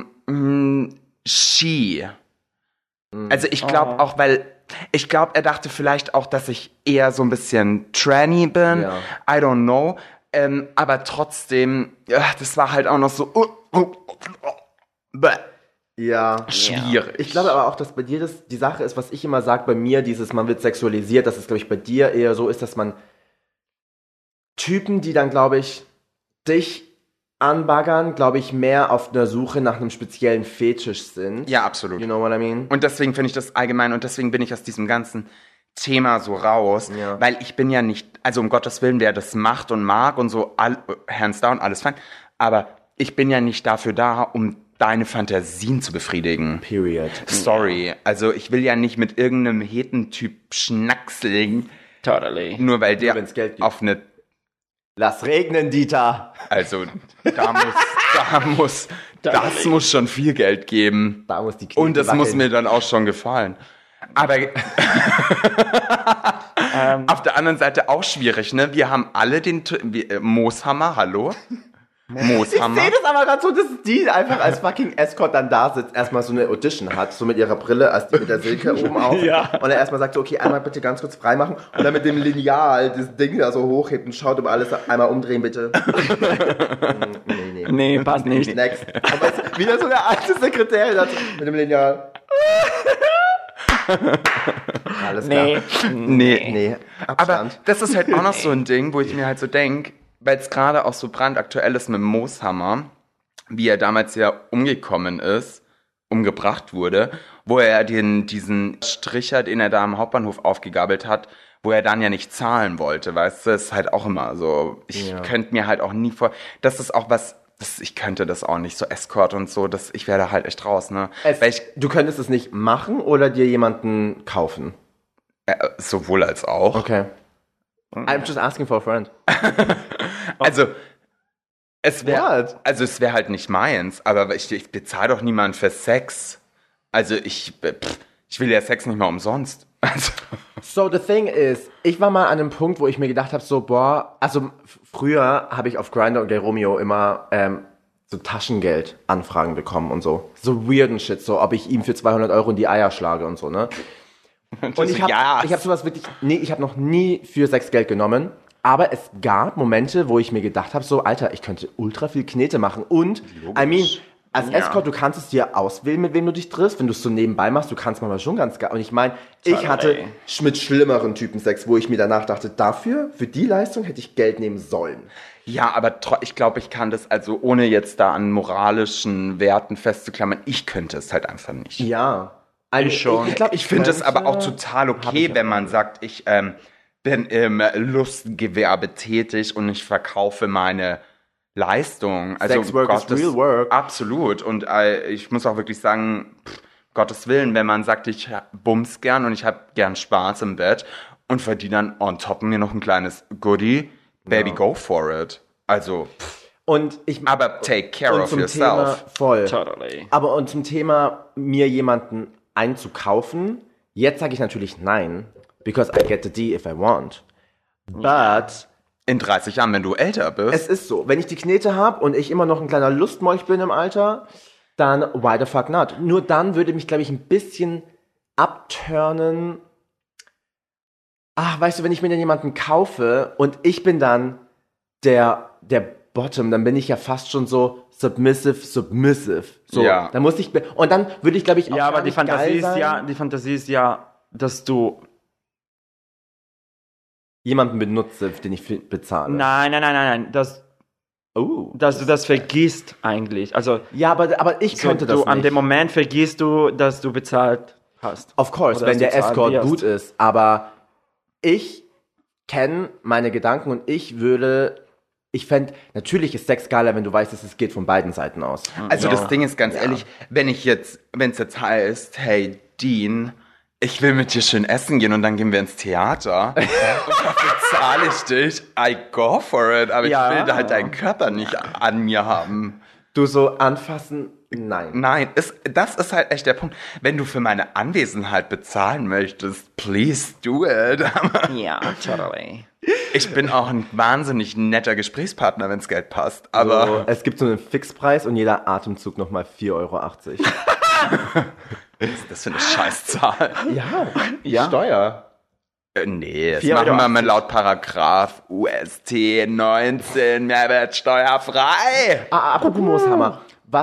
she. Also ich glaube auch, weil ich glaube, er dachte vielleicht auch, dass ich eher so ein bisschen tranny bin. Ja. I don't know. Aber trotzdem, ja, das war halt auch noch so bäh, Ja. schwierig. Ich glaube aber auch, dass bei dir das die Sache ist, was ich immer sage bei mir, dieses man wird sexualisiert, dass es, glaube ich, bei dir eher so ist, dass man Typen, die dann, glaube ich, dich anbaggern, glaube ich, mehr auf der Suche nach einem speziellen Fetisch sind. Ja, absolut. You know what I mean? Und deswegen finde ich das allgemein und deswegen bin ich aus diesem ganzen Thema so raus, Ja. weil ich bin ja nicht, also um Gottes Willen, wer das macht und mag und so, hands down, alles fein, aber ich bin ja nicht dafür da, um deine Fantasien zu befriedigen. Period. Sorry, also ich will ja nicht mit irgendeinem Hetentyp schnackseln, totally. nur weil der wenn's Geld gibt. auf eine, Lass regnen, Dieter. also das muss schon viel Geld geben. Da muss die Knete Und das muss wackeln. mir dann auch schon gefallen. Aber auf der anderen Seite auch schwierig, ne? Wir haben alle den Mooshammer, hallo? Mooshammer. Ich sehe das aber gerade so, dass die einfach als fucking Escort dann da sitzt, erstmal so eine Audition hat, so mit ihrer Brille, als die mit der Silke oben auf. Ja. Und er erstmal sagt so, okay, einmal bitte ganz kurz freimachen und dann mit dem Lineal das Ding da so hochhebt und schaut über alles, einmal umdrehen bitte. Nee. Nee, passt nicht. Next. Aber es ist wieder so eine alte Sekretärin da mit dem Lineal. Alles klar. Nee, Aber Abstand. das ist halt auch noch so ein Ding, wo ich mir halt so denke, weil es gerade auch so brandaktuell ist mit dem Mooshammer, wie er damals ja umgebracht wurde, wo er diesen Stricher, den er da am Hauptbahnhof aufgegabelt hat, wo er dann ja nicht zahlen wollte, weißt du, ist halt auch immer so, ich könnte mir halt auch nie das ist auch was, ich könnte das auch nicht, so Escort und so, ich wäre da halt echt raus, ne? Du könntest es nicht machen oder dir jemanden kaufen? Sowohl als auch. Okay. I'm just asking for a friend. Also, es wäre halt nicht meins, aber ich bezahle doch niemanden für Sex. Also, ich will ja Sex nicht mal umsonst. Also. So, the thing is, ich war mal an einem Punkt, wo ich mir gedacht habe, so, also früher habe ich auf Grindr und Gay Romeo immer so Taschengeld-Anfragen bekommen und so. So weirden Shit, so ob ich ihm für 200 € in die Eier schlage und so, ne? Und ich habe sowas wirklich, ich habe noch nie für Sex Geld genommen, aber es gab Momente, wo ich mir gedacht habe, so, Alter, ich könnte ultra viel Knete machen und, als Escort, du kannst es dir auswählen, mit wem du dich triffst, wenn du es so nebenbei machst, du kannst manchmal schon ganz geil. Und ich meine, ich hatte mit schlimmeren Typen Sex, wo ich mir danach dachte, für die Leistung hätte ich Geld nehmen sollen. Ja, aber ich glaube, ich kann das, also ohne jetzt da an moralischen Werten festzuklammern, ich könnte es halt einfach nicht. Ja. Ich finde es aber auch total okay, wenn man sagt, ich bin im Lustgewerbe tätig und ich verkaufe meine Leistung. Also Sex work is real work. Absolut. Und ich muss auch wirklich sagen, Gottes Willen, wenn man sagt, ich bums gern und ich habe gern Spaß im Bett und verdiene dann on top mir noch ein kleines Goodie, baby, go for it. Also, aber take care of yourself. Thema, voll. Totally. Aber und zum Thema, mir jemanden einzukaufen, jetzt sage ich natürlich nein, because I get the D if I want. But in 30 Jahren, wenn du älter bist. Es ist so, wenn ich die Knete habe und ich immer noch ein kleiner Lustmolch bin im Alter, dann why the fuck not? Nur dann würde mich, glaube ich, ein bisschen abturnen. Weißt du, wenn ich mir dann jemanden kaufe und ich bin dann der Bottom, dann bin ich ja fast schon so submissive. So, ja. Dann muss ich und dann würde ich, glaube ich, auch ja, aber die Fantasie ist ja, dass du jemanden benutze, den ich bezahle. Nein, dass du das vergisst eigentlich. Also ja, aber ich könnte das nicht. An dem Moment vergisst du, dass du bezahlt hast. Of course, wenn der Escort gut ist. Aber ich kenne meine Gedanken und ich fände, natürlich ist Sex geiler, wenn du weißt, dass es geht von beiden Seiten aus. Also das Ding ist ganz ehrlich, wenn es jetzt heißt, hey Dean, ich will mit dir schön essen gehen und dann gehen wir ins Theater und dafür zahle ich dich, I go for it, aber ich will halt deinen Körper nicht an mir haben. Du so anfassen? Nein. Nein, das ist halt echt der Punkt. Wenn du für meine Anwesenheit bezahlen möchtest, please do it. Ja, totally. Ich bin auch ein wahnsinnig netter Gesprächspartner, wenns Geld passt, aber... So, es gibt so einen Fixpreis und jeder Atemzug nochmal 4,80 €. Was ist das für eine Scheißzahl? Ja. Steuer. Nee, das machen wir mal laut Paragraph UST 19 mehrwertsteuerfrei. Apropos Mooshammer.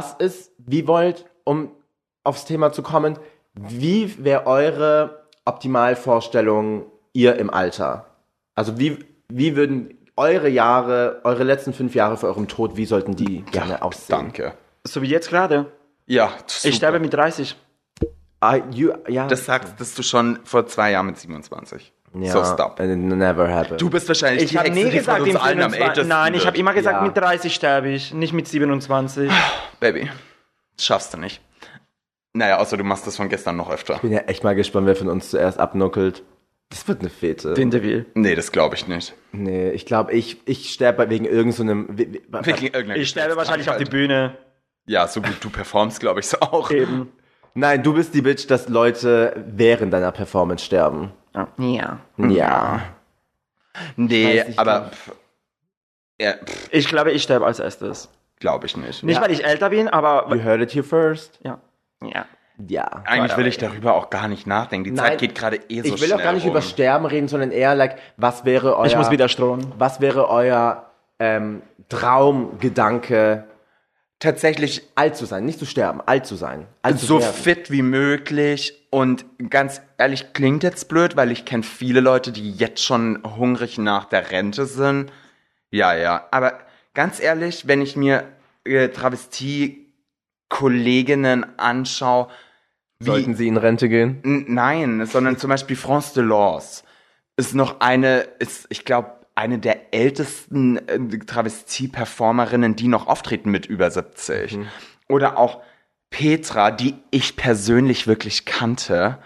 Um aufs Thema zu kommen, wie wäre eure Optimalvorstellung ihr im Alter? Also wie würden eure letzten 5 Jahre vor eurem Tod, wie sollten die gerne aussehen? Danke. So wie jetzt gerade. Ja, super. Ich sterbe mit 30. Das sagst du schon vor 2 Jahren mit 27. Ja, so stop. It never happened. Du bist wahrscheinlich Ich habe nie gesagt, uns allen am ältesten. Nein, ich habe immer gesagt, Ja. mit 30 sterbe ich, nicht mit 27. Baby, das schaffst du nicht. Naja, außer du machst das von gestern noch öfter. Ich bin ja echt mal gespannt, wer von uns zuerst abnuckelt. Das wird eine Fete. Winterwil. Nee, das glaube ich nicht. Nee, ich glaube, ich sterbe wegen irgendeinem... Ich sterbe wahrscheinlich auf die Bühne. Ja, so gut du performst, glaube ich so auch. Eben. Nein, du bist die Bitch, dass Leute während deiner Performance sterben. Ja. Ja. Nee, Weiß ich aber... Ich glaube, ich sterbe als erstes. Glaube ich nicht. Nicht, weil ich älter bin, aber... You heard it here first. Ja. Ja. Eigentlich will ich darüber auch gar nicht nachdenken. Die Zeit geht gerade so schnell. Ich will auch gar nicht über Sterben reden, sondern eher, was wäre euer... Ich muss wieder strohen. Was wäre euer Traumgedanke, tatsächlich alt zu sein? Nicht zu sterben, alt zu sein. Alt zu so werden. fit wie möglich. Und ganz ehrlich, klingt jetzt blöd, weil ich kenne viele Leute, die jetzt schon hungrig nach der Rente sind. Ja. Aber ganz ehrlich, wenn ich mir Travestie-Kolleginnen anschaue, Sollten sie in Rente gehen? Nein, sondern zum Beispiel France Delors ist noch ich glaube, eine der ältesten Travestie-Performerinnen, die noch auftreten mit über 70. Oder auch Petra, die ich persönlich wirklich kannte.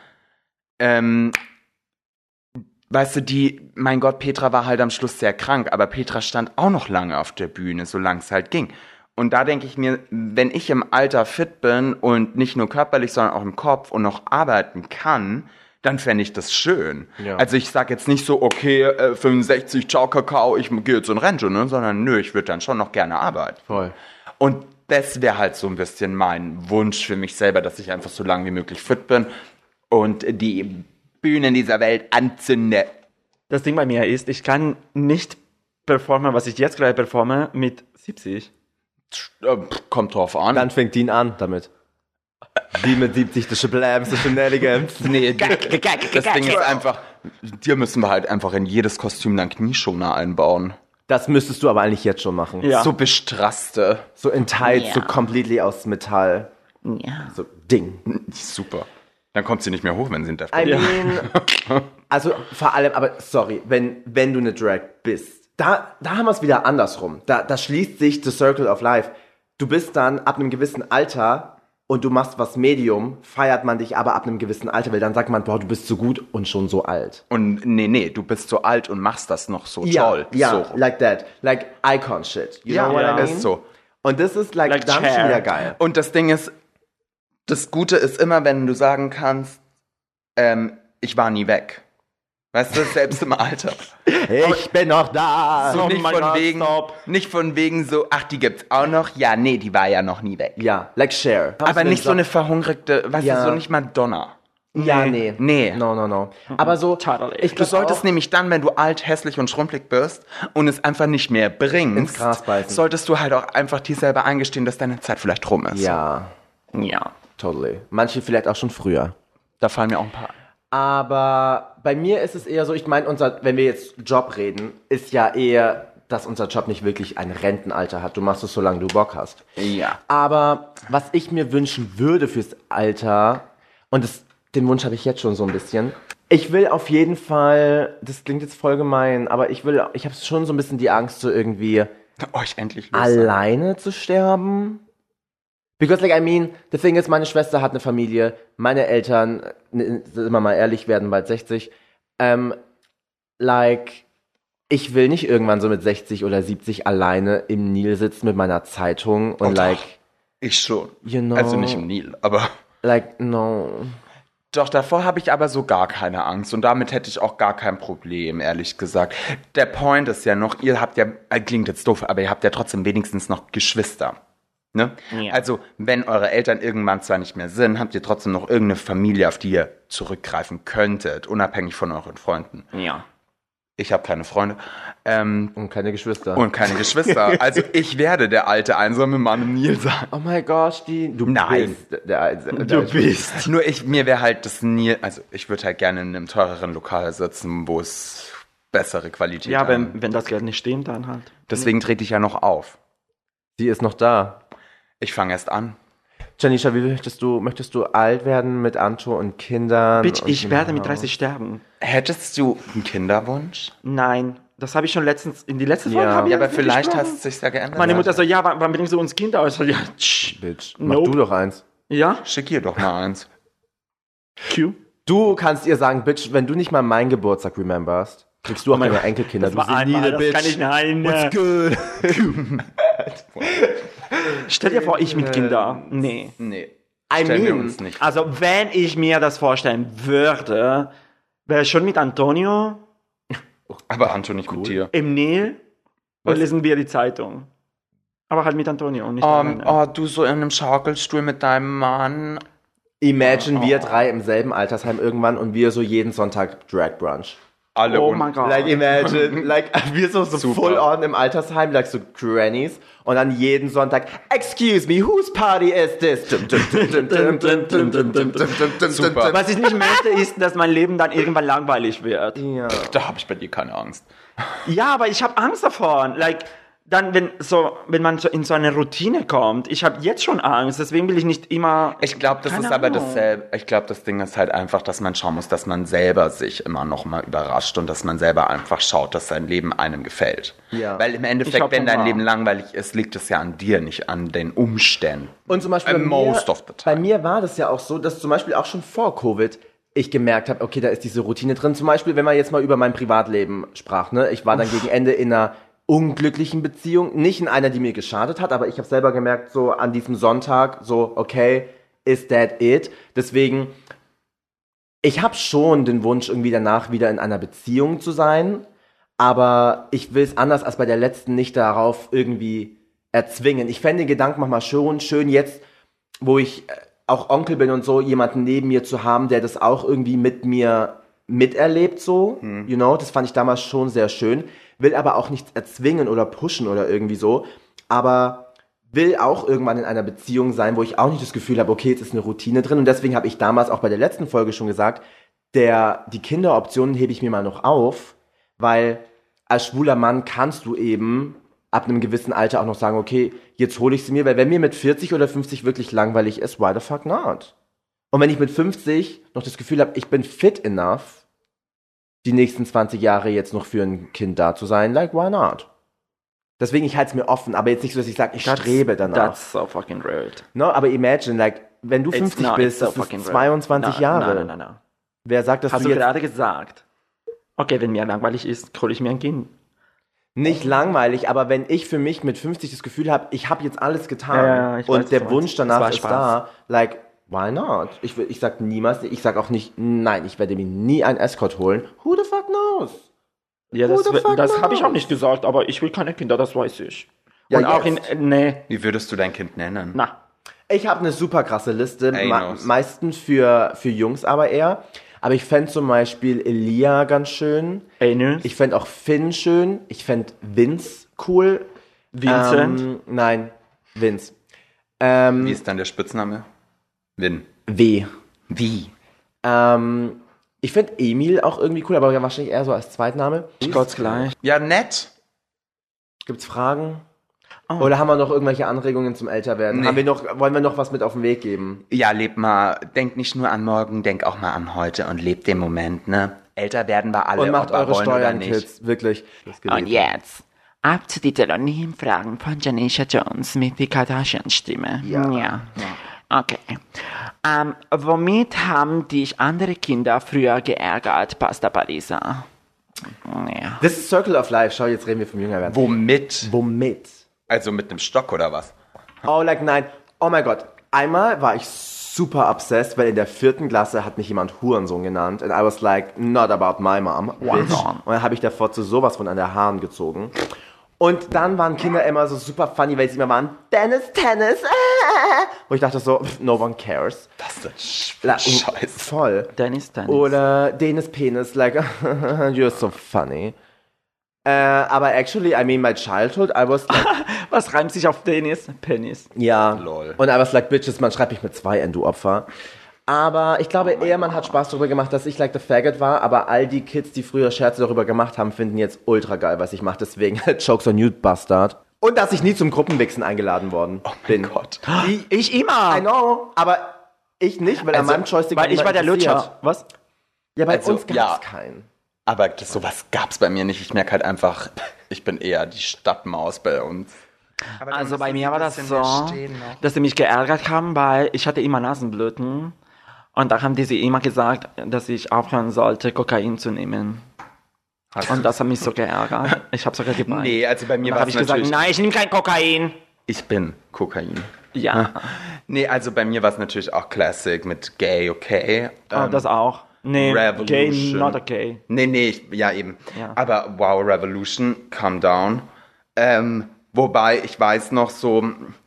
Weißt du, mein Gott, Petra war halt am Schluss sehr krank, aber Petra stand auch noch lange auf der Bühne, solange es halt ging. Und da denke ich mir, wenn ich im Alter fit bin und nicht nur körperlich, sondern auch im Kopf und noch arbeiten kann, dann fände ich das schön. Ja. Also ich sag jetzt nicht so, okay, 65, ciao Kakao, ich gehe jetzt in Rente, ne? Sondern nö, ich würde dann schon noch gerne arbeiten. Voll. Und das wäre halt so ein bisschen mein Wunsch für mich selber, dass ich einfach so lange wie möglich fit bin und die Bühnen dieser Welt anzünde. Das Ding bei mir ist, ich kann nicht performen, was ich jetzt gerade performe, mit 70. Kommt drauf an. Dann fängt Dean an damit. Wie mit 70, das Schiblams, das Shenanigans. Nee, das Ding ist einfach, dir müssen wir halt einfach in jedes Kostüm dann Knieschoner einbauen. Das müsstest du aber eigentlich jetzt schon machen. Ja. So bestrasste. So in Tights, so completely aus Metall. Ja. So Ding. Super. Dann kommt sie nicht mehr hoch, wenn sie in der Also vor allem, aber sorry, wenn du eine Drag bist, da haben wir es wieder andersrum. Da schließt sich the circle of life. Du bist dann ab einem gewissen Alter und du machst was Medium, feiert man dich aber ab einem gewissen Alter, weil dann sagt man, boah, du bist so gut und schon so alt. Und nee, du bist so alt und machst das noch so toll. Ja, so. like that. Like Icon shit. You know what I mean? Ist so. Und das ist like dann schon wieder geil. Und das Ding ist, das Gute ist immer, wenn du sagen kannst, ich war nie weg. Weißt du, selbst im Alter. Ich bin noch da. So nicht von wegen so, ach, die gibt's auch noch. Ja, nee, die war ja noch nie weg. Ja, like Cher. Aber nicht so eine verhungrigte, weißt du, so nicht Madonna. Ja, nee. No. Aber so, du solltest nämlich dann, wenn du alt, hässlich und schrumpelig bist und es einfach nicht mehr bringst, ins Gras beißen, solltest du halt auch einfach dir selber eingestehen, dass deine Zeit vielleicht rum ist. Ja. Totally. Manche vielleicht auch schon früher. Da fallen mir auch ein paar. Aber bei mir ist es eher so, ich meine, wenn wir jetzt Job reden, ist ja eher, dass unser Job nicht wirklich ein Rentenalter hat. Du machst es, solange du Bock hast. Ja. Aber was ich mir wünschen würde fürs Alter, und den Wunsch habe ich jetzt schon so ein bisschen, ich will auf jeden Fall, das klingt jetzt voll gemein, aber ich habe schon so ein bisschen die Angst, so irgendwie euch endlich alleine zu sterben. Because, like, I mean, the thing is, meine Schwester hat eine Familie, meine Eltern, sind wir mal ehrlich, werden bald 60. Ich will nicht irgendwann so mit 60 oder 70 alleine im Nil sitzen mit meiner Zeitung und ich schon. You know, also nicht im Nil, aber... No. Doch, davor habe ich aber so gar keine Angst und damit hätte ich auch gar kein Problem, ehrlich gesagt. Der Point ist ja noch, ihr habt ja, klingt jetzt doof, aber ihr habt ja trotzdem wenigstens noch Geschwister. Ne? Ja. Also, wenn eure Eltern irgendwann zwar nicht mehr sind, habt ihr trotzdem noch irgendeine Familie, auf die ihr zurückgreifen könntet, unabhängig von euren Freunden. Ja. Ich habe keine Freunde. Und keine Geschwister. Also, ich werde der alte, einsame Mann im Nil sein. Oh mein Gott, Nein. Du bist. Nur mir wäre halt das Nil, also ich würde halt gerne in einem teureren Lokal sitzen, wo es bessere Qualität hat. Ja, wenn das Geld nicht stimmt, dann halt. Deswegen trete ich ja noch auf. Sie ist noch da. Ich fange erst an. Janisha, wie möchtest du alt werden mit Anto und Kindern? Bitch, ich werde mit 30 sterben. Hättest du einen Kinderwunsch? Nein, das habe ich schon in die letzte Folge habe ich aber vielleicht hast es sich ja geändert. Meine Mutter so, ja, wann bringst du uns Kinder aus? Ja, Bitch, mach du doch eins. Ja? Schick ihr doch mal eins. Q. Du kannst ihr sagen, Bitch, wenn du nicht mal meinen Geburtstag rememberst, kriegst du auch keine Enkelkinder. Das war einmal, das kann ich nicht. What's good? Stell dir vor, ich mit Kindern. Nee. Stellen wir uns nicht. Also, wenn ich mir das vorstellen würde, wäre schon mit Antonio. Aber Antonio nicht mit dir. Im Nil. Und lesen wir die Zeitung. Aber halt mit Antonio und nicht du so in einem Schaukelstuhl mit deinem Mann. Imagine wir drei im selben Altersheim irgendwann und wir so jeden Sonntag Drag Brunch. Alle mein Gott. Like imagine, wir so full on im Altersheim, like so Grannies und dann jeden Sonntag, excuse me, whose party is this? Super. Was ich nicht möchte, ist, dass mein Leben dann irgendwann langweilig wird. Ja. Da habe ich bei dir keine Angst. Ja, aber ich habe Angst davon. Like, dann, wenn man so in so eine Routine kommt, ich habe jetzt schon Angst, deswegen will ich nicht immer... Ich glaube, das ist aber dasselbe. Ich glaube, das Ding ist halt einfach, dass man schauen muss, dass man selber sich immer noch mal überrascht und dass man selber einfach schaut, dass sein Leben einem gefällt. Ja. Weil im Endeffekt, wenn dein Leben langweilig ist, liegt es ja an dir, nicht an den Umständen. Und zum Beispiel bei mir war das ja auch so, dass zum Beispiel auch schon vor Covid ich gemerkt habe, okay, da ist diese Routine drin. Zum Beispiel, wenn man jetzt mal über mein Privatleben sprach, ne? Ich war dann gegen Ende in einer unglücklichen Beziehung, nicht in einer, die mir geschadet hat, aber ich habe selber gemerkt, so an diesem Sonntag, so, okay, is that it? Deswegen, ich habe schon den Wunsch, irgendwie danach wieder in einer Beziehung zu sein, aber ich will es anders als bei der letzten nicht darauf irgendwie erzwingen. Ich fände den Gedanken manchmal schon schön jetzt, wo ich auch Onkel bin und so, jemanden neben mir zu haben, der das auch irgendwie mit mir miterlebt, so, you know, das fand ich damals schon sehr schön. Will aber auch nichts erzwingen oder pushen oder irgendwie so, aber will auch irgendwann in einer Beziehung sein, wo ich auch nicht das Gefühl habe, okay, jetzt ist eine Routine drin und deswegen habe ich damals auch bei der letzten Folge schon gesagt, die Kinderoptionen hebe ich mir mal noch auf, weil als schwuler Mann kannst du eben ab einem gewissen Alter auch noch sagen, okay, jetzt hole ich sie mir, weil wenn mir mit 40 oder 50 wirklich langweilig ist, why the fuck not? Und wenn ich mit 50 noch das Gefühl habe, ich bin fit enough, die nächsten 20 Jahre jetzt noch für ein Kind da zu sein, like, why not? Deswegen, ich halte es mir offen, aber jetzt nicht so, dass ich sage, ich strebe danach. That's so fucking rude. No, aber imagine, like, wenn du 50 bist, das ist 22 Jahre. No. Wer sagt, dass Hast du du jetzt... gerade gesagt, okay, wenn mir langweilig ist, hole ich mir ein Kind. Nicht langweilig, aber wenn ich für mich mit 50 das Gefühl habe, ich habe jetzt alles getan ich und weiß, der Wunsch danach ist Spaß. da, like, why not? Ich sag niemals, ich sag auch nicht, nein, ich werde mir nie einen Escort holen. Who the fuck knows? Ja, das habe ich auch nicht gesagt, aber ich will keine Kinder, das weiß ich. Ja, und auch nee. Wie würdest du dein Kind nennen? Na. Ich habe eine super krasse Liste, Anos. meistens für Jungs aber eher. Aber ich fände zum Beispiel Elia ganz schön. Anus. Ich fände auch Finn schön. Ich fände Vince cool. Vincent? Nein, Vince. Wie ist dann der Spitzname? Win. W. Wie? Ich finde Emil auch irgendwie cool, aber wahrscheinlich eher so als Zweitname. Gott gleich. Ja, nett. Gibt's Fragen? Oh. Oder haben wir noch irgendwelche Anregungen zum Älterwerden? Nee. Wollen wir noch was mit auf den Weg geben? Ja, leb mal, denk nicht nur an morgen, denk auch mal an heute und lebt den Moment, ne? Älter werden wir alle, Und macht ob wir eure wollen oder Steuern, nicht. Kids. Wirklich. Und jetzt ab zu den anonymen Fragen von Janisha Jones mit der Kardashian-Stimme. Ja. Okay. Womit haben dich andere Kinder früher geärgert, Pasta Parisa? Ja. This is Circle of Life. Schau, jetzt reden wir vom Jüngerwerden. Womit? Also mit einem Stock oder was? Oh, like, nein. Oh mein Gott. Einmal war ich super obsessed, weil in der 4. Klasse hat mich jemand Hurensohn genannt. And I was like, not about my mom. Bitch. Und dann habe ich davor zu sowas von an der Haaren gezogen. Und dann waren Kinder immer so super funny, weil sie immer waren, Tennis. Wo ich dachte so, no one cares. Das ist Scheiße. Voll. Dennis. Oder Dennis Penis, like, you're so funny. Aber actually, I mean, my childhood, I was like... Was reimt sich auf Dennis? Penis. Ja. Lol. Und I was like, bitches, man schreibt mich mit 2 N, du Opfer. Aber ich glaube, man hat Spaß darüber gemacht, dass ich like the faggot war, aber all die Kids, die früher Scherze darüber gemacht haben, finden jetzt ultra geil, was ich mache. Deswegen, Jokes on you, Bastard. Und dass ich nie zum Gruppenwichsen eingeladen worden bin. Gott. Ich immer. I know, aber ich nicht, weil an meinem Joystick Weil ich war der interessiert. Lutscher. Was? Ja, bei Also, uns gab's ja. keinen. Aber sowas gab's bei mir nicht. Ich merke halt einfach, ich bin eher die Stadtmaus bei uns. Also bei mir war das so, dass sie mich geärgert haben, weil ich hatte immer Nasenbluten. Und da haben die sie immer gesagt, dass ich aufhören sollte, Kokain zu nehmen. Und das hat mich so geärgert. Ich habe sogar gemeint. Nee, also bei mir war habe es ich gesagt, natürlich... nein, ich nehme kein Kokain. Ich bin Kokain. Ja, Nee, also bei mir war es natürlich auch Classic mit Gay, okay. das auch. Nee, Revolution. gay, not okay. Nee, ja eben. Ja. Aber wow, Revolution, calm down. Wobei, ich weiß noch so,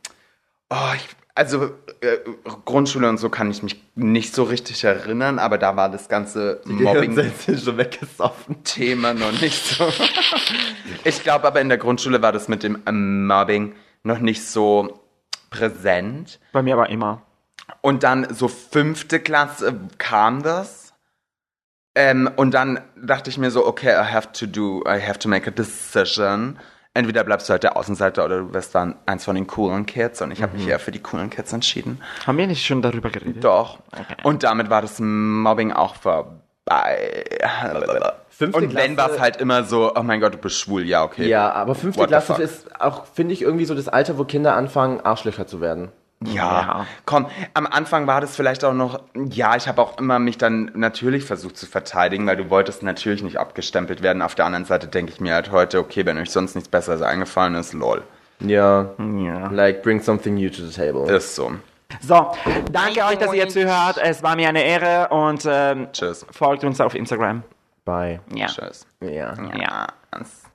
Grundschule und so kann ich mich nicht so richtig erinnern, aber da war das ganze schon weggesoffen. Mobbing-Thema noch nicht so. Ich glaube aber in der Grundschule war das mit dem Mobbing noch nicht so präsent. Bei mir war immer. Und dann so 5. Klasse kam das. Und dann dachte ich mir so, okay, I have to make a decision. entweder bleibst du halt der Außenseiter oder du wirst dann eins von den coolen Kids und ich habe mich eher für die coolen Kids entschieden. Haben wir nicht schon darüber geredet? Doch. Okay. Und damit war das Mobbing auch vorbei. Fünfte Und wenn war es Klasse- halt immer so, oh mein Gott, du bist schwul, ja, okay. Ja, aber 5. What the Klasse fuck? ist auch, finde ich, irgendwie so das Alter, wo Kinder anfangen, Arschlöcher zu werden. Ja, komm, am Anfang war das vielleicht auch noch, ja, ich habe auch immer mich dann natürlich versucht zu verteidigen, weil du wolltest natürlich nicht abgestempelt werden. Auf der anderen Seite denke ich mir halt heute, okay, wenn euch sonst nichts Besseres eingefallen ist, lol. Ja. Ja. Like, bring something new to the table. Ist so. So, danke euch, dass ihr zuhört. Es war mir eine Ehre und Tschüss. folgt uns auf Instagram. Bye. Ja. Tschüss. Ja. Ja. Ja.